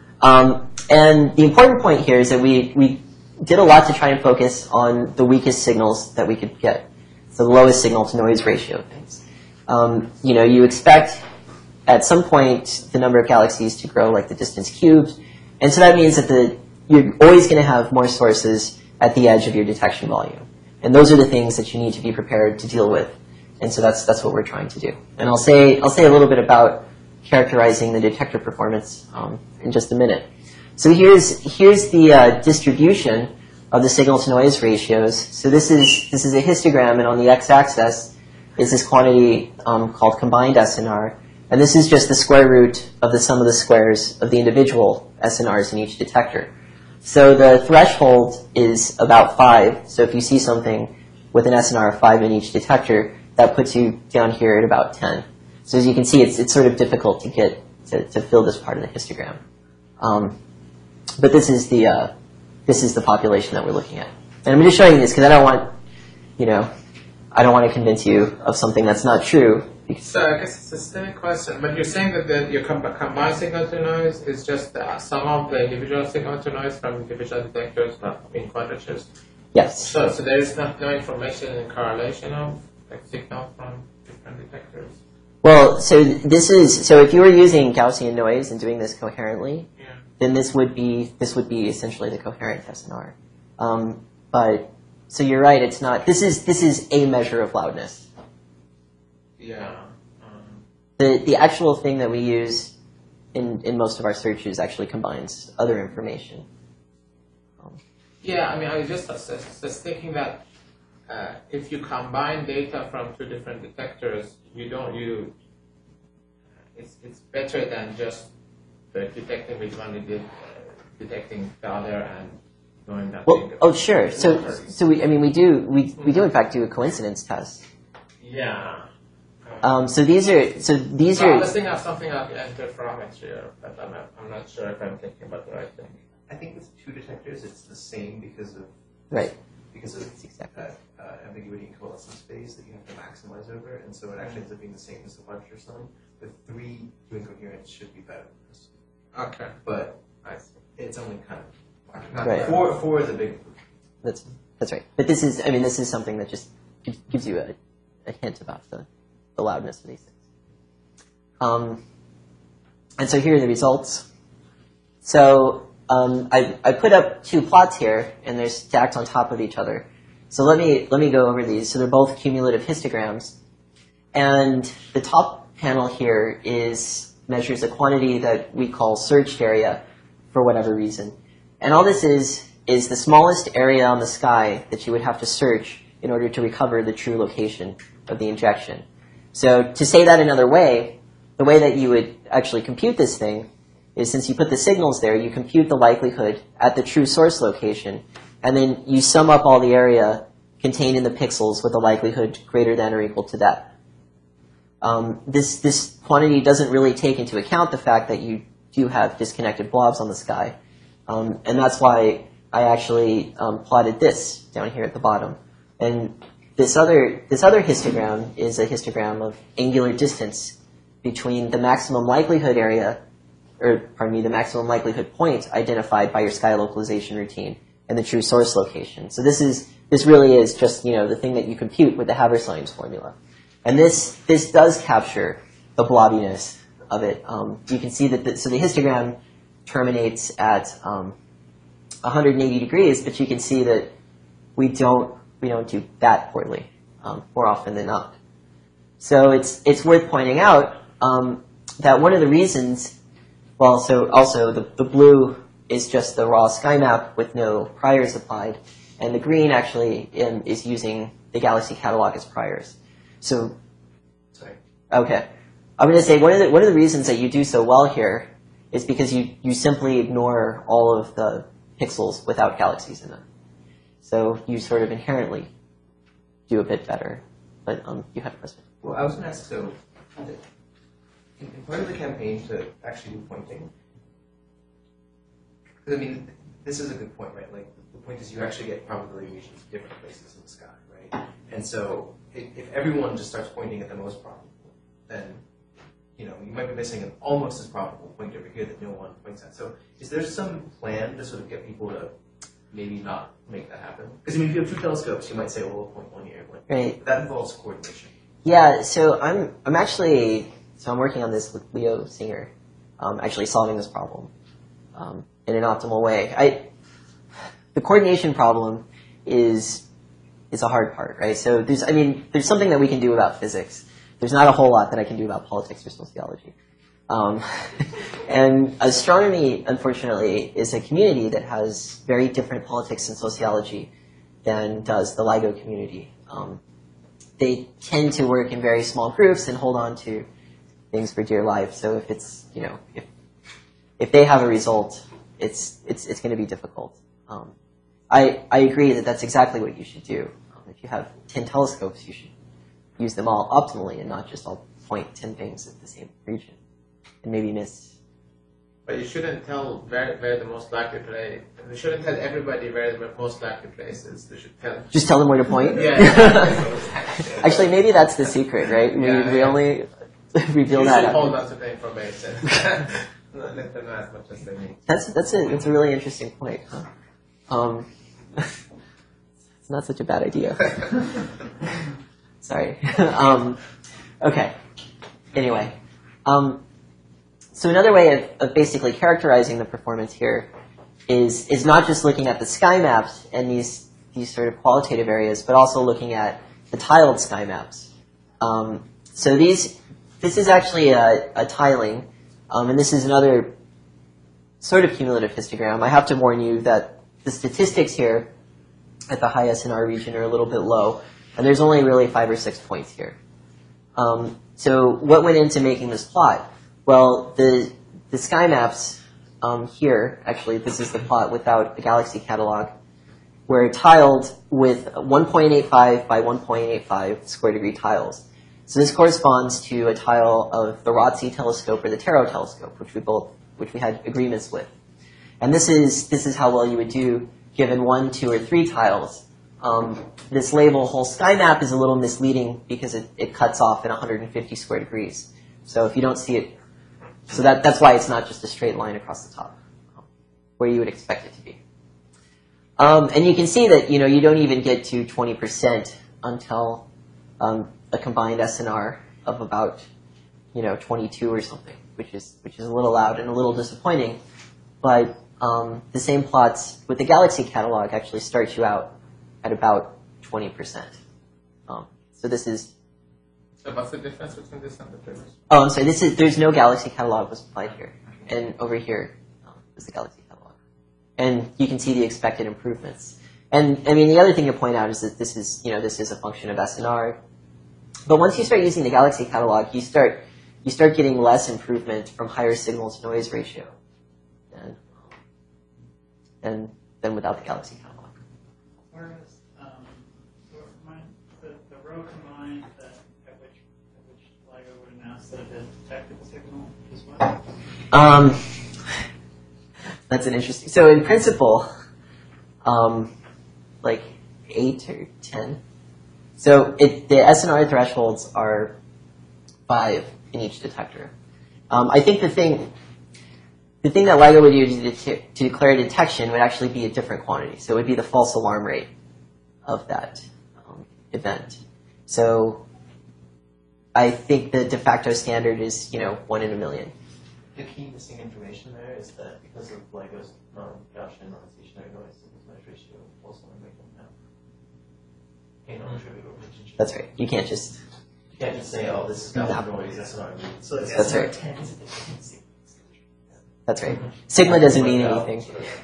Um, and the important point here is that we, we did a lot to try and focus on the weakest signals that we could get, so the lowest signal to noise ratio things. Um, you know, you expect at some point the number of galaxies to grow like the distance cubed, and so that means that the you're always going to have more sources at the edge of your detection volume, and those are the things that you need to be prepared to deal with, and so that's that's what we're trying to do. And I'll say I'll say a little bit about characterizing the detector performance um, in just a minute. So here's here's the uh, distribution of the signal to noise ratios. So this is this is a histogram, and on the x-axis is this quantity um, called combined S N R. And this is just the square root of the sum of the squares of the individual S N Rs in each detector. So the threshold is about five. So if you see something with an S N R of five in each detector, that puts you down here at about ten. So as you can see, it's, it's sort of difficult to get to, to fill this part of the histogram. Um, but this is the uh, this is the population that we're looking at. And I'm just showing you this because I don't want, you know, I don't want to convince you of something that's not true. So I guess it's a silly question, but you're saying that the, your com- combined signal to noise is just the sum of the individual signal to noise from individual detectors, not in quadratures. Yes. So, so there is not no information in correlation of like signal from different detectors. Well, so this is so if you were using Gaussian noise and doing this coherently, Yeah. then this would be this would be essentially the coherent S N R. Um, but so you're right, it's not. This is this is a measure of loudness. Yeah. Um, The the actual thing that we use in in most of our searches actually combines other information. Um, yeah. I mean, I was just, just, just thinking that uh, if you combine data from two different detectors, you don't you. It's it's better than just uh, detecting which one it did, uh, detecting the other and knowing that. well, data. oh sure. So so we I mean we do we we do in fact do a coincidence test. Yeah. Um, so these are so these So I are was thinking of something like interferometry, but I'm not, I'm not sure if I'm thinking about the right thing. I think with two detectors, it's the same because of right. because of That's exactly. uh, uh, ambiguity and coalescence phase that you have to maximize over, and so it actually ends up being the same as the quadrature sum. With three, doing coherence should be better than this, Okay. but I see. it's only kind of Not Right. bad. four. Four is a big. That's that's right. But this is I mean this is something that just gives, gives you a, a hint about the, the loudness of these things. Um, and so here are the results. So um, I I put up two plots here and they're stacked on top of each other. So let me let me go over these. So they're both cumulative histograms, and the top panel here is measures a quantity that we call surged area for whatever reason. And all this is is the smallest area on the sky that you would have to search in order to recover the true location of the injection. So to say that another way, the way that you would actually compute this thing is since you put the signals there, you compute the likelihood at the true source location, and then you sum up all the area contained in the pixels with a likelihood greater than or equal to that. Um, this, this quantity doesn't really take into account the fact that you do have disconnected blobs on the sky. Um, and that's why I actually um, plotted this down here at the bottom. And this other, this other histogram is a histogram of angular distance between the maximum likelihood area, or pardon me, the maximum likelihood point identified by your sky localization routine and the true source location. So this is, this really is just, you know, the thing that you compute with the Haber-Science formula. And this, this does capture the blobbiness of it. Um, you can see that, the, so the histogram terminates at um, one hundred eighty degrees, but you can see that we don't, we don't do that poorly um, more often than not. So it's, it's worth pointing out um, that one of the reasons, well, so also the, the blue is just the raw sky map with no priors applied, and the green actually um, is using the Galaxy catalog as priors. So, Sorry. okay. I'm going to say one of the one of the reasons that you do so well here is because you, you simply ignore all of the pixels without galaxies in them. So you sort of inherently do a bit better. But um, you had a question. Well, I was going to ask, so in, in part of the campaign to actually do pointing, because I mean, this is a good point, right? Like, the point is you actually get probability regions in different places in the sky, right? And so if, if everyone just starts pointing at the most probable, then, you know, you might be missing an almost as probable point over here that no one points at. So is there some plan to sort of get people to maybe not make that happen? Because I mean, if you have two telescopes, you might say, well, we'll point one here. One. Right. But that involves coordination. Yeah, so I'm I'm actually so I'm working on this with Leo Singer, um, actually solving this problem um, in an optimal way. I the coordination problem is is a hard part, right? So there's I mean there's something that we can do about physics. There's not a whole lot that I can do about politics or sociology. Um, and astronomy, unfortunately, is a community that has very different politics and sociology than does the LIGO community. Um, they tend to work in very small groups and hold on to things for dear life. So if it's, you know, if if they have a result, it's it's it's going to be difficult. Um, I I agree that that's exactly what you should do. Um, if you have ten telescopes, you should use them all optimally and not just all point ten things at the same region and maybe miss. But you shouldn't tell where, where the most likely play, We shouldn't tell everybody where the most likely place is. We should tell. Just tell them where to point? Yeah. exactly. Actually, maybe that's the secret, right? We, Yeah, we yeah. only reveal You that. should after. hold on to the information. Not let them know as much as they need. That's that's a that's a really interesting point. Huh? Um, it's not such a bad idea. Sorry. um, okay. Anyway, um, so another way of, of basically characterizing the performance here is is not just looking at the sky maps and these these sort of qualitative areas, but also looking at the tiled sky maps. Um, so these this is actually a, a tiling. Um, and this is another sort of cumulative histogram. I have to warn you that the statistics here at the high S N R region are a little bit low, and there's only really five or six points here. Um, so what went into making this plot? Well, the the sky maps um, here, actually, this is the plot without the galaxy catalog, were tiled with one point eight five by one point eight five square degree tiles. So this corresponds to a tile of the Rotsey telescope or the Tarot telescope, which we both, which we had agreements with. And this is this is how well you would do given one, two, or three tiles. Um, this label whole sky map is a little misleading because it, it cuts off at one hundred fifty square degrees. So if you don't see it, so that that's why it's not just a straight line across the top, um, where you would expect it to be. Um, and you can see that you know you don't even get to twenty percent until um, a combined S N R of about, you know, twenty-two or something, which is which is a little loud and a little disappointing. But um, the same plots with the Galaxy catalog actually start you out at about twenty percent. Um, so this is. So what's the difference between this and the previous? Oh, I'm sorry. This is there's no Galaxy catalog was applied here, and over here um, is the Galaxy catalog, and you can see the expected improvements. And I mean, the other thing to point out is that this is you know this is a function of S N R. But once you start using the Galaxy catalog, you start you start getting less improvement from higher signal to noise ratio than than, than without the Galaxy catalog. Whereas, um, so my, the, the row combined that at which at which LIGO would announce that it had detected the signal as well. Um, that's an interesting. So in principle, um, like eight or ten. So it, the S N R thresholds are five in each detector. Um, I think the thing, the thing that LIGO would do to, det- to declare detection would actually be a different quantity. So it would be the false alarm rate of that um, event. So I think the de facto standard is, you know, one in a million. The key missing information there is that because of LIGO's non-Gaussian, non-stationary noise, the noise ratio also make them now. You know, trivial relationship. That's right. You can't just. You can't just say, oh, this is Gaussian noise, that's not me. So it's That's S N R right. ten is a different thing. That's right. Sigma doesn't mean anything.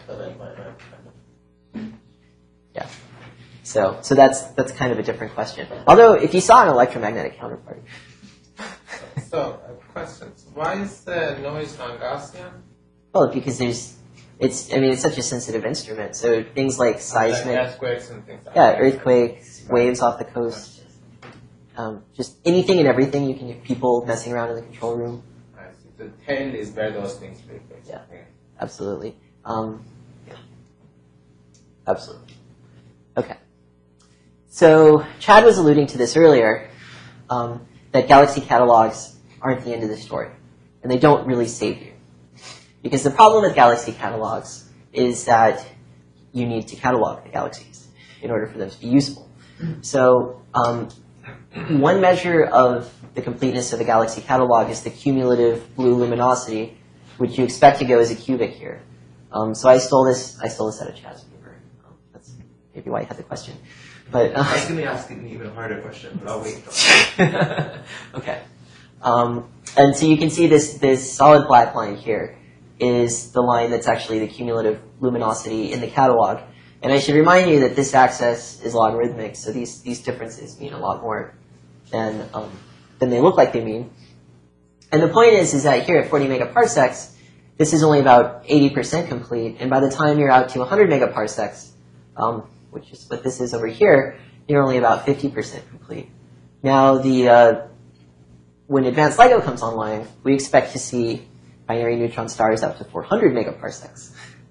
Yeah. So, so that's that's kind of a different question. Although, if you saw an electromagnetic counterpart, So, a question. Why is the noise non-Gaussian? well, because there's, it's. I mean, it's such a sensitive instrument. So things like Like seismic, earthquakes and things like yeah, that. earthquakes, waves off the coast, um, just anything and everything. You can have people messing around in the control room. I see. The tail is where those things really fit. Yeah. Absolutely. Um, yeah. Absolutely. Okay. So Chad was alluding to this earlier, um, that Galaxy catalogs aren't the end of the story, and they don't really save you. Because the problem with Galaxy catalogs is that you need to catalog the galaxies in order for them to be useful. So um, one measure of the completeness of the Galaxy catalog is the cumulative blue luminosity, which you expect to go as a cubic here. Um, so I stole this. I stole this out of Chad's paper. Um, that's maybe why I had the question. But uh, I was going to ask an even harder question, but I'll wait. okay. Um, and so you can see this this solid black line here is the line that's actually the cumulative luminosity in the catalog. And I should remind you that this axis is logarithmic, so these these differences mean a lot more than um, than they look like they mean. And the point is, is that here at forty megaparsecs, this is only about eighty percent complete, and by the time you're out to one hundred megaparsecs, um, which is what this is over here, you're only about fifty percent complete. Now, the uh, when advanced LIGO comes online, we expect to see binary neutron stars up to four hundred megaparsecs.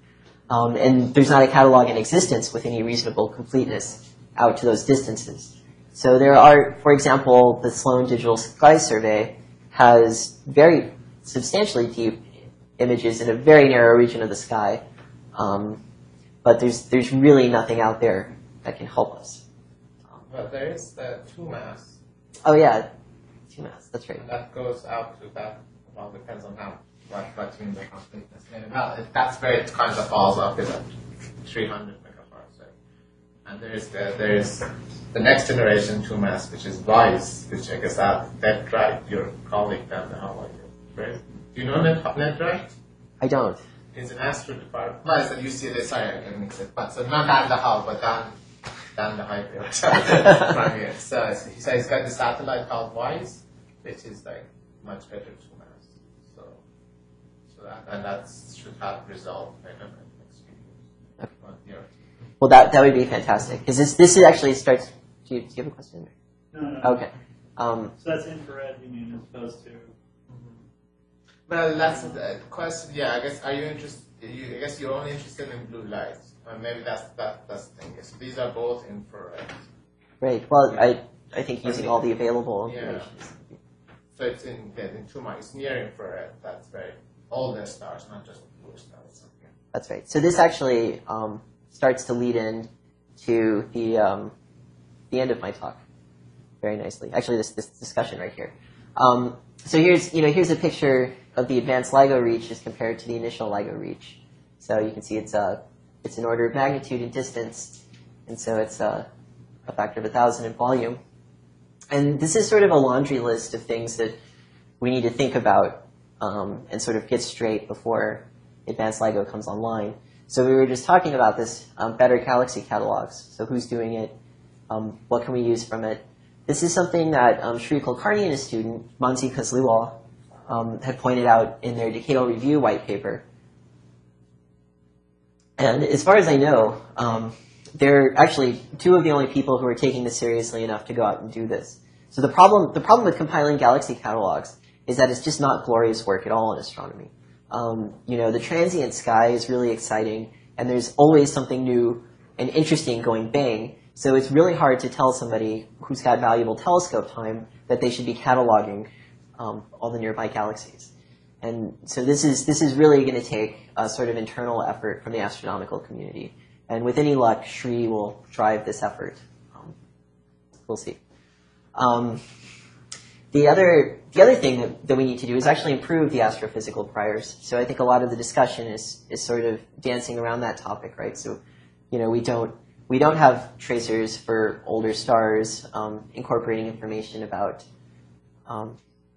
Um, and there's not a catalog in existence with any reasonable completeness out to those distances. So there are, for example, the Sloan Digital Sky Survey has very substantially deep images in a very narrow region of the sky. Um, but there's, there's really nothing out there that can help us. Well, there is the two mass. Oh yeah, two mass, that's right. And that goes out to that, well, depends on how, what, what you mean by completeness. And well, it, that's where it kind of falls off is at three hundred megaparsecs. And there's the, there's the next generation two mass, which is WISE, which I guess that, that right, your colleague down the hallway. Right? Do you know Ned, NetRight? I don't. It's an astro department. Well, it's at U C L A, sorry, I can mix it. But so not down the hall, but down down the highway. From here. So, so he's got the satellite called WISE, which is like much better to mass. So, so that and that should have resolved I don't know in the next few years. Okay. One year. Well, that that would be fantastic because this this is actually starts. Do you, do you have a question? No, no. Okay. Um, So that's infrared, you mean, as opposed to. Well, that's the question. Yeah, I guess. Are you interested? You, I guess you're only interested in blue light. Or maybe that's that. That's the thing. So these are both infrared. Right. Well, I I think using all the available Yeah. information. So it's in in two miles. It's near infrared. That's very all the stars, not just blue stars. Yeah. That's right. So this actually um, starts to lead in to the um, the end of my talk very nicely. Actually, this this discussion right here. Um, so here's you know here's a picture of the advanced LIGO reach as compared to the initial LIGO reach. So you can see it's a it's an order of magnitude in distance, and so it's a, a factor of a thousand in volume. And this is sort of a laundry list of things that we need to think about um, and sort of get straight before advanced LIGO comes online. So we were just talking about this um, better galaxy catalogs. So who's doing it? Um, what can we use from it? This is something that um, Shri Kulkarni and his student, Mansi Kasliwal, um, had pointed out in their Decadal Review white paper. And as far as I know, um, they're actually two of the only people who are taking this seriously enough to go out and do this. So the problem, the problem with compiling galaxy catalogs is that it's just not glorious work at all in astronomy. Um, you know, the transient sky is really exciting, and there's always something new and interesting going bang. So it's really hard to tell somebody who's got valuable telescope time that they should be cataloging um, all the nearby galaxies. And so this is this is really going to take a sort of internal effort from the astronomical community. And with any luck, Shri will drive this effort. Um, we'll see. Um, the other the other thing that, that we need to do is actually improve the astrophysical priors. So I think a lot of the discussion is is sort of dancing around that topic, right? So, you know, we don't we don't have tracers for older stars um, incorporating information about um,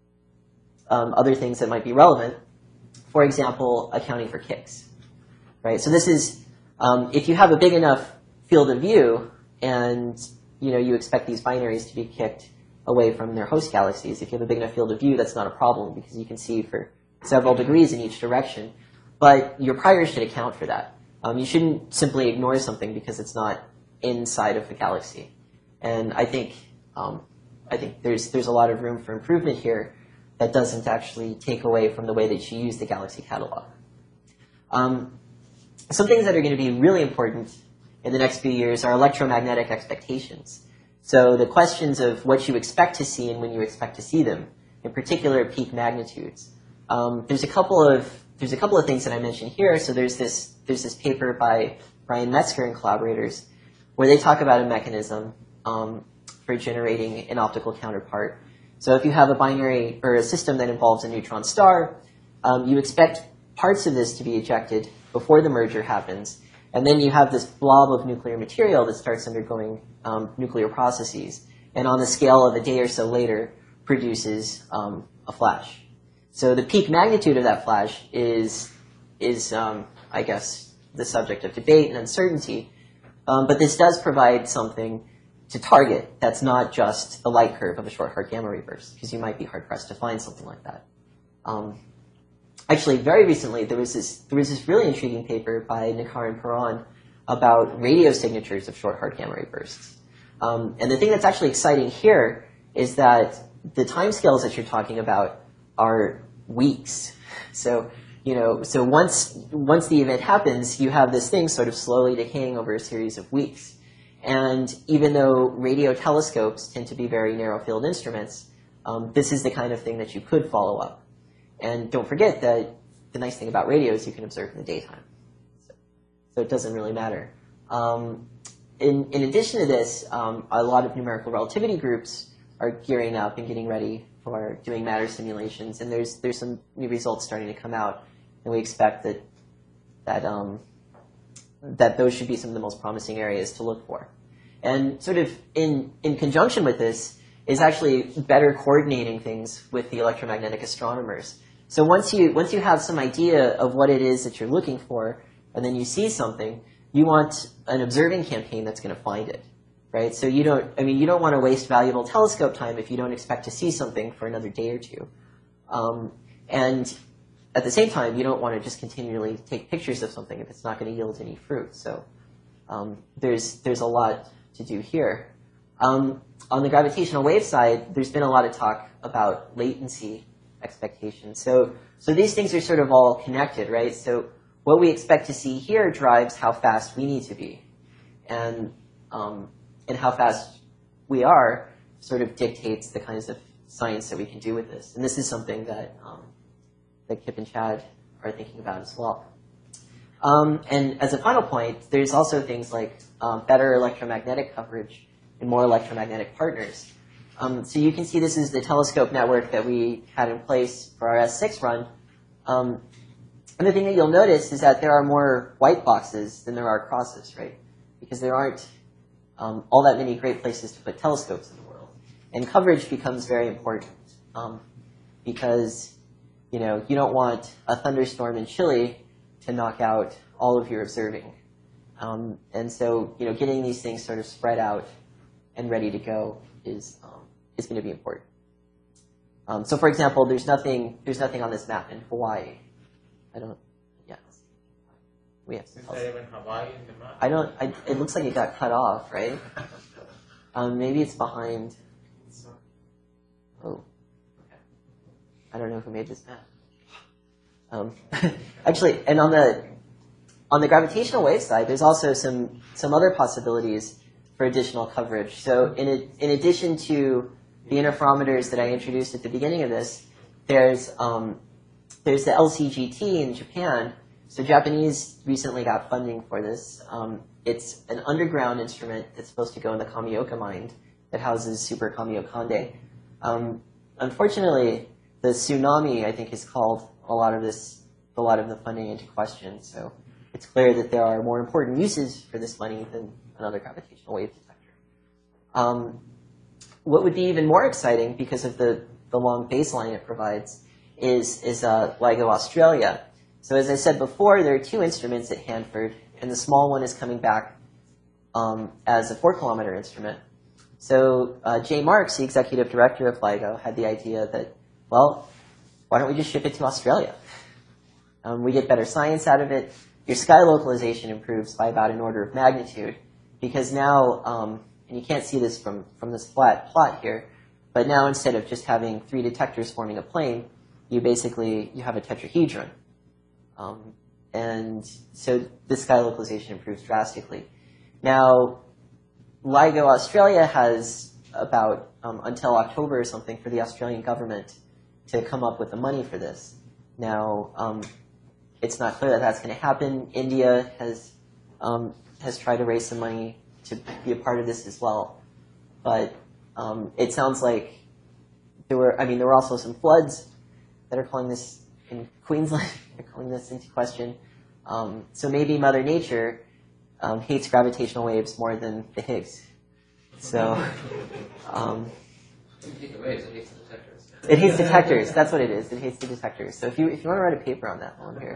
um, other things that might be relevant. For example, accounting for kicks, right? So this is um, if you have a big enough field of view and you know you expect these binaries to be kicked away from their host galaxies. If you have a big enough field of view, that's not a problem because you can see for several degrees in each direction. But your priors should account for that. Um, you shouldn't simply ignore something because it's not inside of the galaxy. And I think um, I think there's there's a lot of room for improvement here that doesn't actually take away from the way that you use the galaxy catalog. Um, some things that are going to be really important in the next few years are electromagnetic expectations. So the questions of what you expect to see and when you expect to see them, in particular peak magnitudes. Um, there's a couple of there's a couple of things that I mentioned here. So there's this there's this paper by Brian Metzger and collaborators where they talk about a mechanism um, for generating an optical counterpart. So if you have a binary or a system that involves a neutron star, um, you expect parts of this to be ejected before the merger happens. And then you have this blob of nuclear material that starts undergoing um, nuclear processes, and on the scale of a day or so later, produces um, a flash. So the peak magnitude of that flash is, is um, I guess, the subject of debate and uncertainty. Um, but this does provide something to target that's not just the light curve of a short Hart gamma ray burst, because you might be hard-pressed to find something like that. Um, Actually, very recently, there was this there was this really intriguing paper by Nikhar and Paran about radio signatures of short Hart gamma ray bursts. Um, and the thing that's actually exciting here is that the timescales that you're talking about are weeks. So you know, so once once the event happens, you have this thing sort of slowly decaying over a series of weeks. And even though radio telescopes tend to be very narrow field instruments, um, this is the kind of thing that you could follow up. And don't forget that the nice thing about radio is you can observe in the daytime. So, so it doesn't really matter. Um, in, in addition to this, um, a lot of numerical relativity groups are gearing up and getting ready for doing matter simulations. And there's, there's some new results starting to come out. And we expect that, that, um, that those should be some of the most promising areas to look for. And sort of in, in conjunction with this is actually better coordinating things with the electromagnetic astronomers. So once you, once you have some idea of what it is that you're looking for, and then you see something, you want an observing campaign that's going to find it, right? So you don't, I mean, you don't want to waste valuable telescope time if you don't expect to see something for another day or two. Um, and at the same time, you don't want to just continually take pictures of something if it's not going to yield any fruit. So um, there's, there's a lot to do here. Um, on the gravitational wave side, there's been a lot of talk about latency expectations. So, so these things are sort of all connected, right? So what we expect to see here drives how fast we need to be. And, um, and how fast we are sort of dictates the kinds of science that we can do with this. And this is something that, um, that Kip and Chad are thinking about as well. Um, and as a final point, there's also things like um, better electromagnetic coverage and more electromagnetic partners. Um, so you can see this is the telescope network that we had in place for our S six run. Um, and the thing that you'll notice is that there are more white boxes than there are crosses, right? Because there aren't um, all that many great places to put telescopes in the world. And coverage becomes very important um, because, you know, you don't want a thunderstorm in Chile to knock out all of your observing. Um, and so, you know, getting these things sort of spread out and ready to go is um, is going to be important. Um, so, for example, there's nothing there's nothing on this map in Hawaii. I don't. Yeah. We have. Is there even Hawaii in the map? I don't. I, it looks like it got cut off, right? Um, maybe it's behind. Oh. Okay. I don't know who made this map. Um, actually, and on the on the gravitational wave side, there's also some some other possibilities for additional coverage. So, in a, in addition to the interferometers that I introduced at the beginning of this, there's um, there's the L C G T in Japan. So, Japanese recently got funding for this. Um, it's an underground instrument that's supposed to go in the Kamioka mine that houses Super Kamiokande. Um, unfortunately, the tsunami, I think, has called a lot of this, a lot of the funding into question. So it's clear that there are more important uses for this money than another gravitational wave detector. Um, what would be even more exciting, because of the, the long baseline it provides, is, is uh, LIGO Australia. So as I said before, there are two instruments at Hanford, and the small one is coming back um, as a four kilometer instrument. So uh, Jay Marks, the executive director of LIGO, had the idea that, well, why don't we just ship it to Australia? Um, we get better science out of it. Your sky localization improves by about an order of magnitude, because now, um, and you can't see this from, from this flat plot here, but now instead of just having three detectors forming a plane, you basically, you have a tetrahedron. Um, and so the sky localization improves drastically. Now, LIGO Australia has about, um, until October or something, for the Australian government to come up with the money for this. Now, um, it's not clear that that's going to happen. India has um, has tried to raise some money to be a part of this as well, but um, it sounds like there were. I mean, there were also some floods that are calling this in Queensland. They're calling this into question. Um, so maybe Mother Nature um, hates gravitational waves more than the Higgs. So. Um, It hates detectors. That's what it is. It hates the detectors. So if you if you want to write a paper on that one here.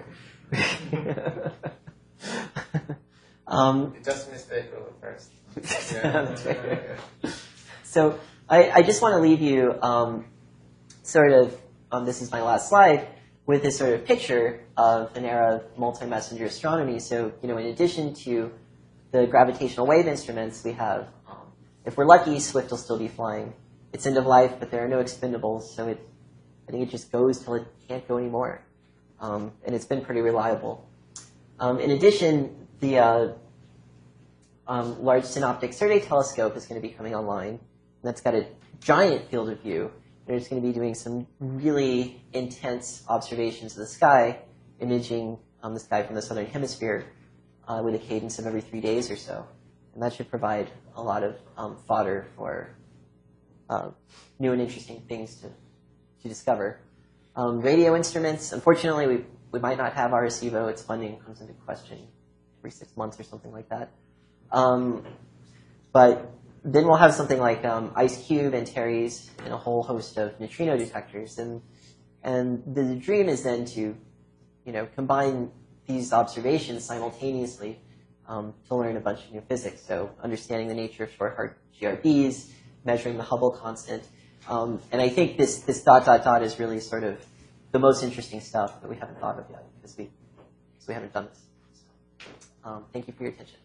um, Just mistake over first. That's right. So I, I just want to leave you um, sort of, um, this is my last slide, with this sort of picture of an era of multi-messenger astronomy. So, you know, in addition to the gravitational wave instruments, we have, um, if we're lucky, SWIFT will still be flying. It's end of life, but there are no expendables, so it, I think it just goes till it can't go anymore. um, and it's been pretty reliable. Um, in addition, the uh, um, Large Synoptic Survey Telescope is going to be coming online. And that's got a giant field of view. And it's going to be doing some really intense observations of the sky, imaging um, the sky from the southern hemisphere uh, with a cadence of every three days or so. And that should provide a lot of um, fodder for uh, new and interesting things to, to discover. Um, radio instruments, unfortunately, we, we might not have Arecibo. Its funding comes into question every six months or something like that. Um, but then we'll have something like um, IceCube and Terry's and a whole host of neutrino detectors. And, and the dream is then to, you know, combine these observations simultaneously um, to learn a bunch of new physics. So understanding the nature of short-arc G R Bs, measuring the Hubble constant. Um, and I think this, this dot, dot, dot is really sort of the most interesting stuff that we haven't thought of yet because we, because we haven't done this. So, um, thank you for your attention.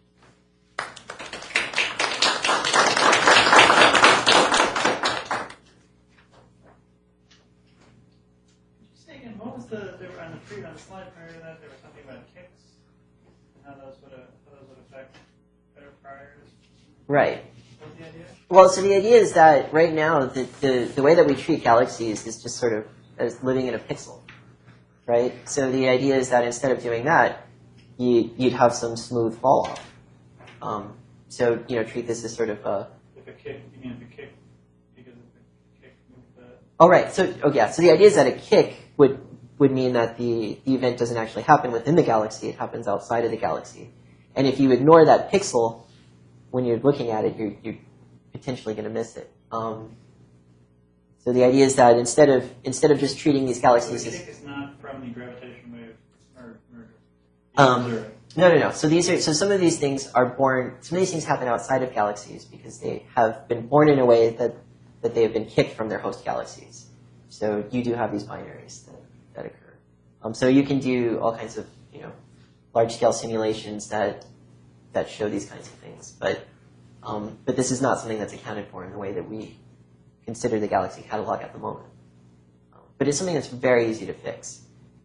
What was the, they were on the pre on the slide prior to that, there was something about kicks, and how those would, uh, how those would affect better priors. Right. What's the idea? Well, so the idea is that right now, the, the, the way that we treat galaxies is just sort of as living in a pixel, right? So the idea is that instead of doing that, you, you'd have some smooth fall off. Um, so, you know, treat this as sort of a... If a kick, you mean if a kick, because if a kick moved the... Oh, right. So, oh, yeah. So the idea is that a kick would would mean that the, the event doesn't actually happen within the galaxy. It happens outside of the galaxy. And if you ignore that pixel when you're looking at it, you're, you're potentially going to miss it. Um, so the idea is that instead of instead of just treating these galaxies So the as... kick is not from the gravitational wave mer- merger? Um, no, no, no. So these are so some of these things are born. Some of these things happen outside of galaxies because they have been born in a way that that they have been kicked from their host galaxies. So you do have these binaries that, that occur. Um, so you can do all kinds of you know large scale simulations that that show these kinds of things. But um, but this is not something that's accounted for in the way that we consider the galaxy catalog at the moment. Um, but it's something that's very easy to fix.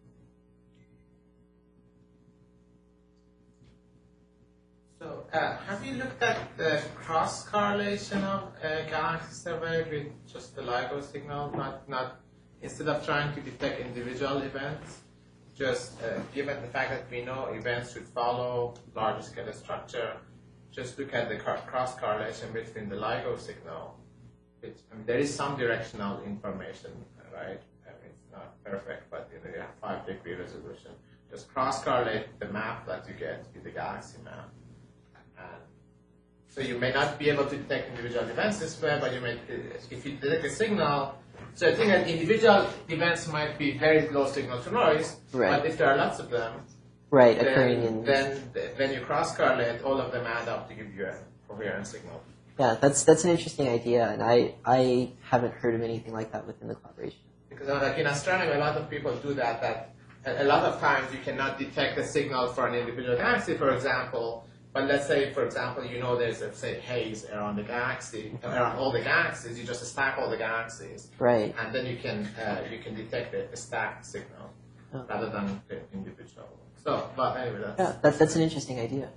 So, uh, have you looked at the cross correlation of uh, galaxy survey with just the LIGO signal? Not, not instead of trying to detect individual events, just uh, given the fact that we know events should follow large scale structure, just look at the cross correlation between the LIGO signal. Which, I mean, there is some directional information, right? I mean, it's not perfect, but you know, you have five degree resolution. Just cross correlate the map that you get with the galaxy map. And so you may not be able to detect individual events this way, but you may, if you detect a signal, so I think that individual events might be very low signal to noise, Right. but if there are lots of them, Right, then, occurring in... then when you cross correlate, all of them add up to give you a coherent signal. Yeah, that's that's an interesting idea, and I, I haven't heard of anything like that within the collaboration. Because uh, like in astronomy, a lot of people do that, that a, a lot of times you cannot detect a signal for an individual galaxy, for example. But let's say, for example, you know there's, a, say, haze around the galaxy, around all the galaxies. You just stack all the galaxies, Right. and then you can uh, you can detect a, a stacked signal Oh. rather than the individual. So, but anyway, that's Yeah, that's that's an interesting idea.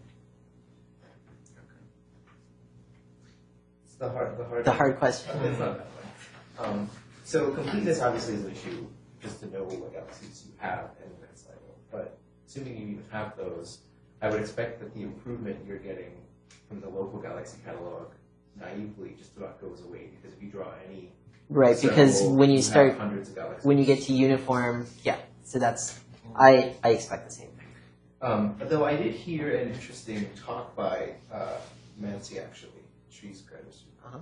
It's the hard, the hard, The hard question. It's not that way. Um, so completeness obviously is an issue, just to know what galaxies you have and when it's level. But assuming you even have those, I would expect that the improvement you're getting from the local galaxy catalog naively just about goes away, because if you draw any Right, because circle, when you have start, hundreds of galaxies. when you get to uniform, yeah. So that's, I I expect the same thing. Um, though I did hear an interesting talk by uh, Mansi, actually, she's graduate student, Uh-huh.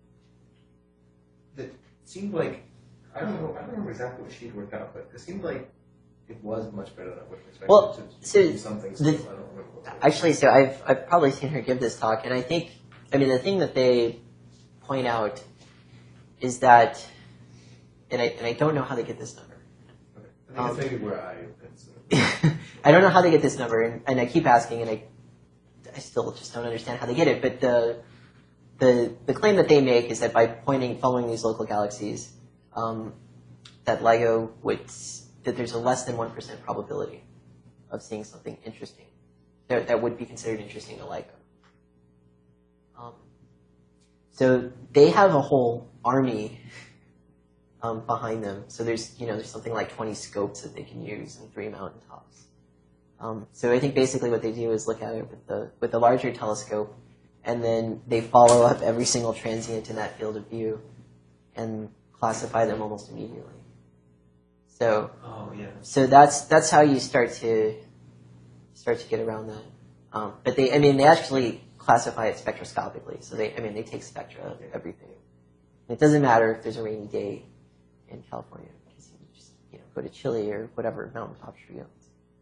that seemed like, I don't know, I don't remember exactly what she'd worked out, but it seemed like it was much better than I would have expected Well, to, so do some things. the- I don't remember what it was. Actually, so I've I've probably seen her give this talk, and I think, I mean, the thing that they point out is that, and I and I don't know how they get this number. Okay. I think um, that's maybe where I, it's, I don't know how they get this number, and, and I keep asking, and I, I still just don't understand how they get it. But the, the, the claim that they make is that by pointing, following these local galaxies, um, that LIGO would that there's a less than one percent probability of seeing something interesting that, that would be considered interesting to LIGO. Um, so they have a whole army um, behind them. So there's, you know, there's something like twenty scopes that they can use and three mountaintops. Um, so I think basically what they do is look at it with the with the larger telescope, and then they follow up every single transient in that field of view and classify them almost immediately. So, Oh yeah. so that's that's how you start to start to get around that. Um, but they, I mean, they actually classify it spectroscopically. So they, I mean, they take spectra of everything. And it doesn't matter if there's a rainy day in California, because you just, you know, go to Chile or whatever mountaintop tree owns.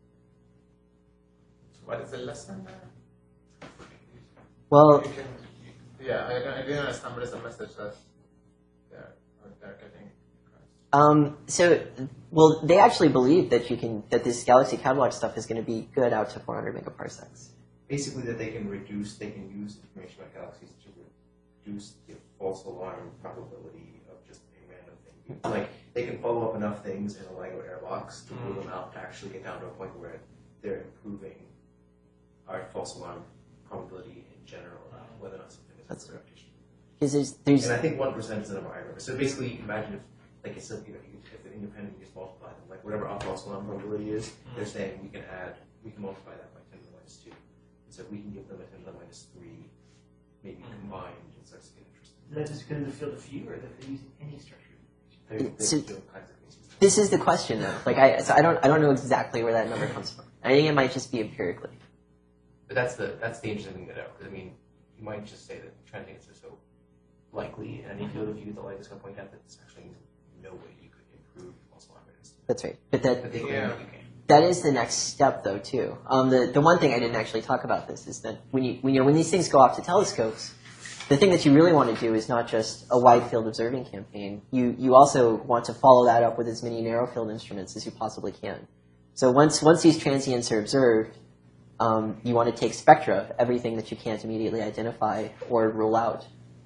What is the lesson there? Well, You can, yeah, I, don't- I didn't understand what is the message that they're, they're getting across. Um, so, well, they actually believe that you can that this galaxy catalog stuff is going to be good out to four hundred megaparsecs. Basically, that they can reduce, they can use information about galaxies to reduce the false alarm probability of just a random thing. Like, they can follow up enough things in a LIGO airbox to rule them out to actually get down to a point where they're improving our false alarm probability in general, uh, whether or not something is That's a repetition. Because there's, there's And I think one percent is the number I remember. So basically, you can imagine if, like I said, you know, you, if the independent, you just multiply them. Like whatever our false alarm probability is, they're saying we can add, we can multiply that by ten to the minus two. And so if we can give them a ten to the minus three, maybe combined, it starts to get interesting. Is that just because of the field of view, or that they're using any structure? They, they So- do all kinds of things. this is the question though. Like I, so I don't I don't know exactly where that number comes from. I think it might just be empirically. But that's the that's the interesting thing to know. Because I mean, you might just say that transients are so likely, and if you look at the light is going to point out that there's actually no way you could improve false alarm rates. That's right. But that But they Yeah. can, you can. that is the next step though too. Um, the the one thing I didn't actually talk about this is that when you when you know when these things go off to telescopes, the thing that you really want to do is not just a wide field observing campaign. You you also want to follow that up with as many narrow field instruments as you possibly can. So once once these transients are observed, um, you want to take spectra of everything that you can't immediately identify or rule out.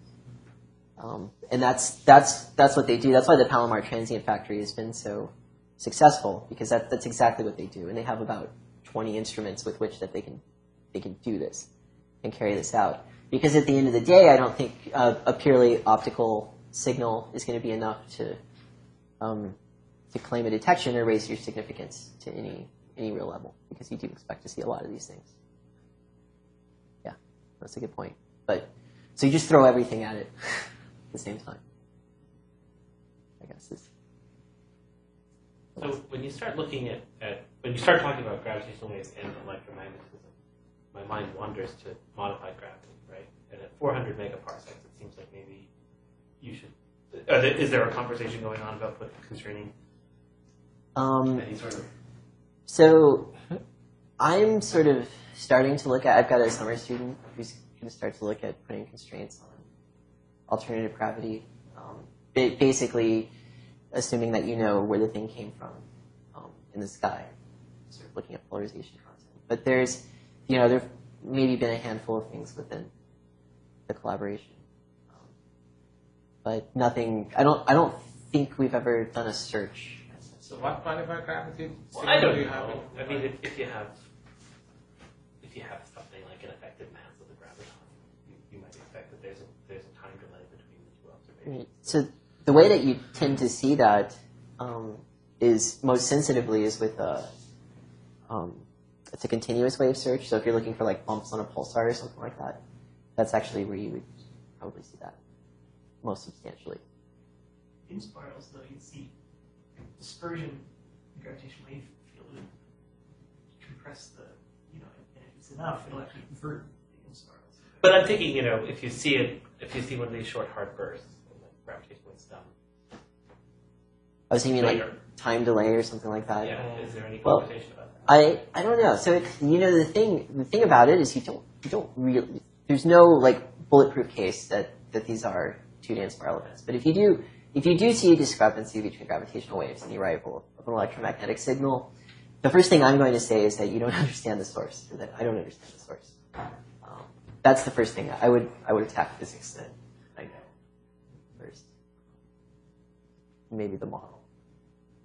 Um, and that's that's that's what they do. That's why the Palomar Transient Factory has been so successful, because that, that's exactly what they do. And they have about twenty instruments with which that they can they can do this and carry this out. Because at the end of the day, I don't think uh, a purely optical signal is going to be enough to um, to claim a detection or raise your significance to any any real level, because you do expect to see a lot of these things. Yeah, that's a good point. But so you just throw everything at it at the same time, I guess. Is, So when you start looking at, at when you start talking about gravitational waves and electromagnetism, my mind wanders to modified gravity, right? And at four hundred megaparsecs, it seems like maybe you should. Are there, is there a conversation going on about put, constraining um, any sort of? So I'm sort of starting to look at. I've got a summer student who's going to start to look at putting constraints on alternative gravity. Um, ba- basically, assuming that you know where the thing came from um, in the sky, sort of looking at polarization content. But there's, you know, there've maybe been a handful of things within the collaboration, um, but nothing. I don't. I don't think we've ever done a search. So what modified gravity? Well, I don't do you have? know. I mean, if, if you have if you have something like an effective mass of the graviton, you, you might expect that there's a there's a time delay between the two observations. So the way that you tend to see that um, is most sensitively is with a um, it's a continuous wave search. So if you're looking for like bumps on a pulsar or something like that, that's actually where you would probably see that most substantially. In spirals, though, you'd see dispersion in the gravitational wave field would compress the, you know, and if it's enough, it'll actually invert the in spirals. But I'm thinking, you know, if you see it, if you see one of these short hard bursts, like gravitational waves done I was thinking like later, time delay or something like that. yeah, is there any Well, conversation about that? I, I don't know. So it's, you know, the thing the thing about it is you don't you don't really there's no like bulletproof case that, that these are two dance spiral events. But if you do if you do see a discrepancy between gravitational waves and the arrival of an electromagnetic signal, the first thing I'm going to say is that you don't understand the source, or that I don't understand the source. Um, that's the first thing I would I would attack physics that I know first. Maybe the model, but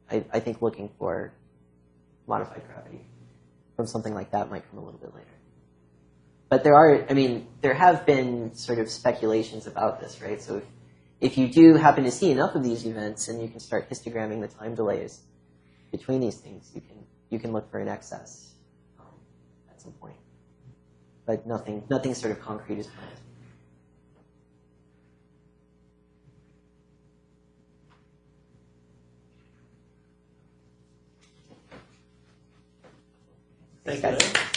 I, I think looking for modified gravity from something like that might come a little bit later. But there are, I mean, there have been sort of speculations about this, right? So if, if you do happen to see enough of these events and you can start histogramming the time delays between these things, you can you can look for an excess um, at some point. But nothing nothing sort of concrete is planned. Thank Thanks, you. guys.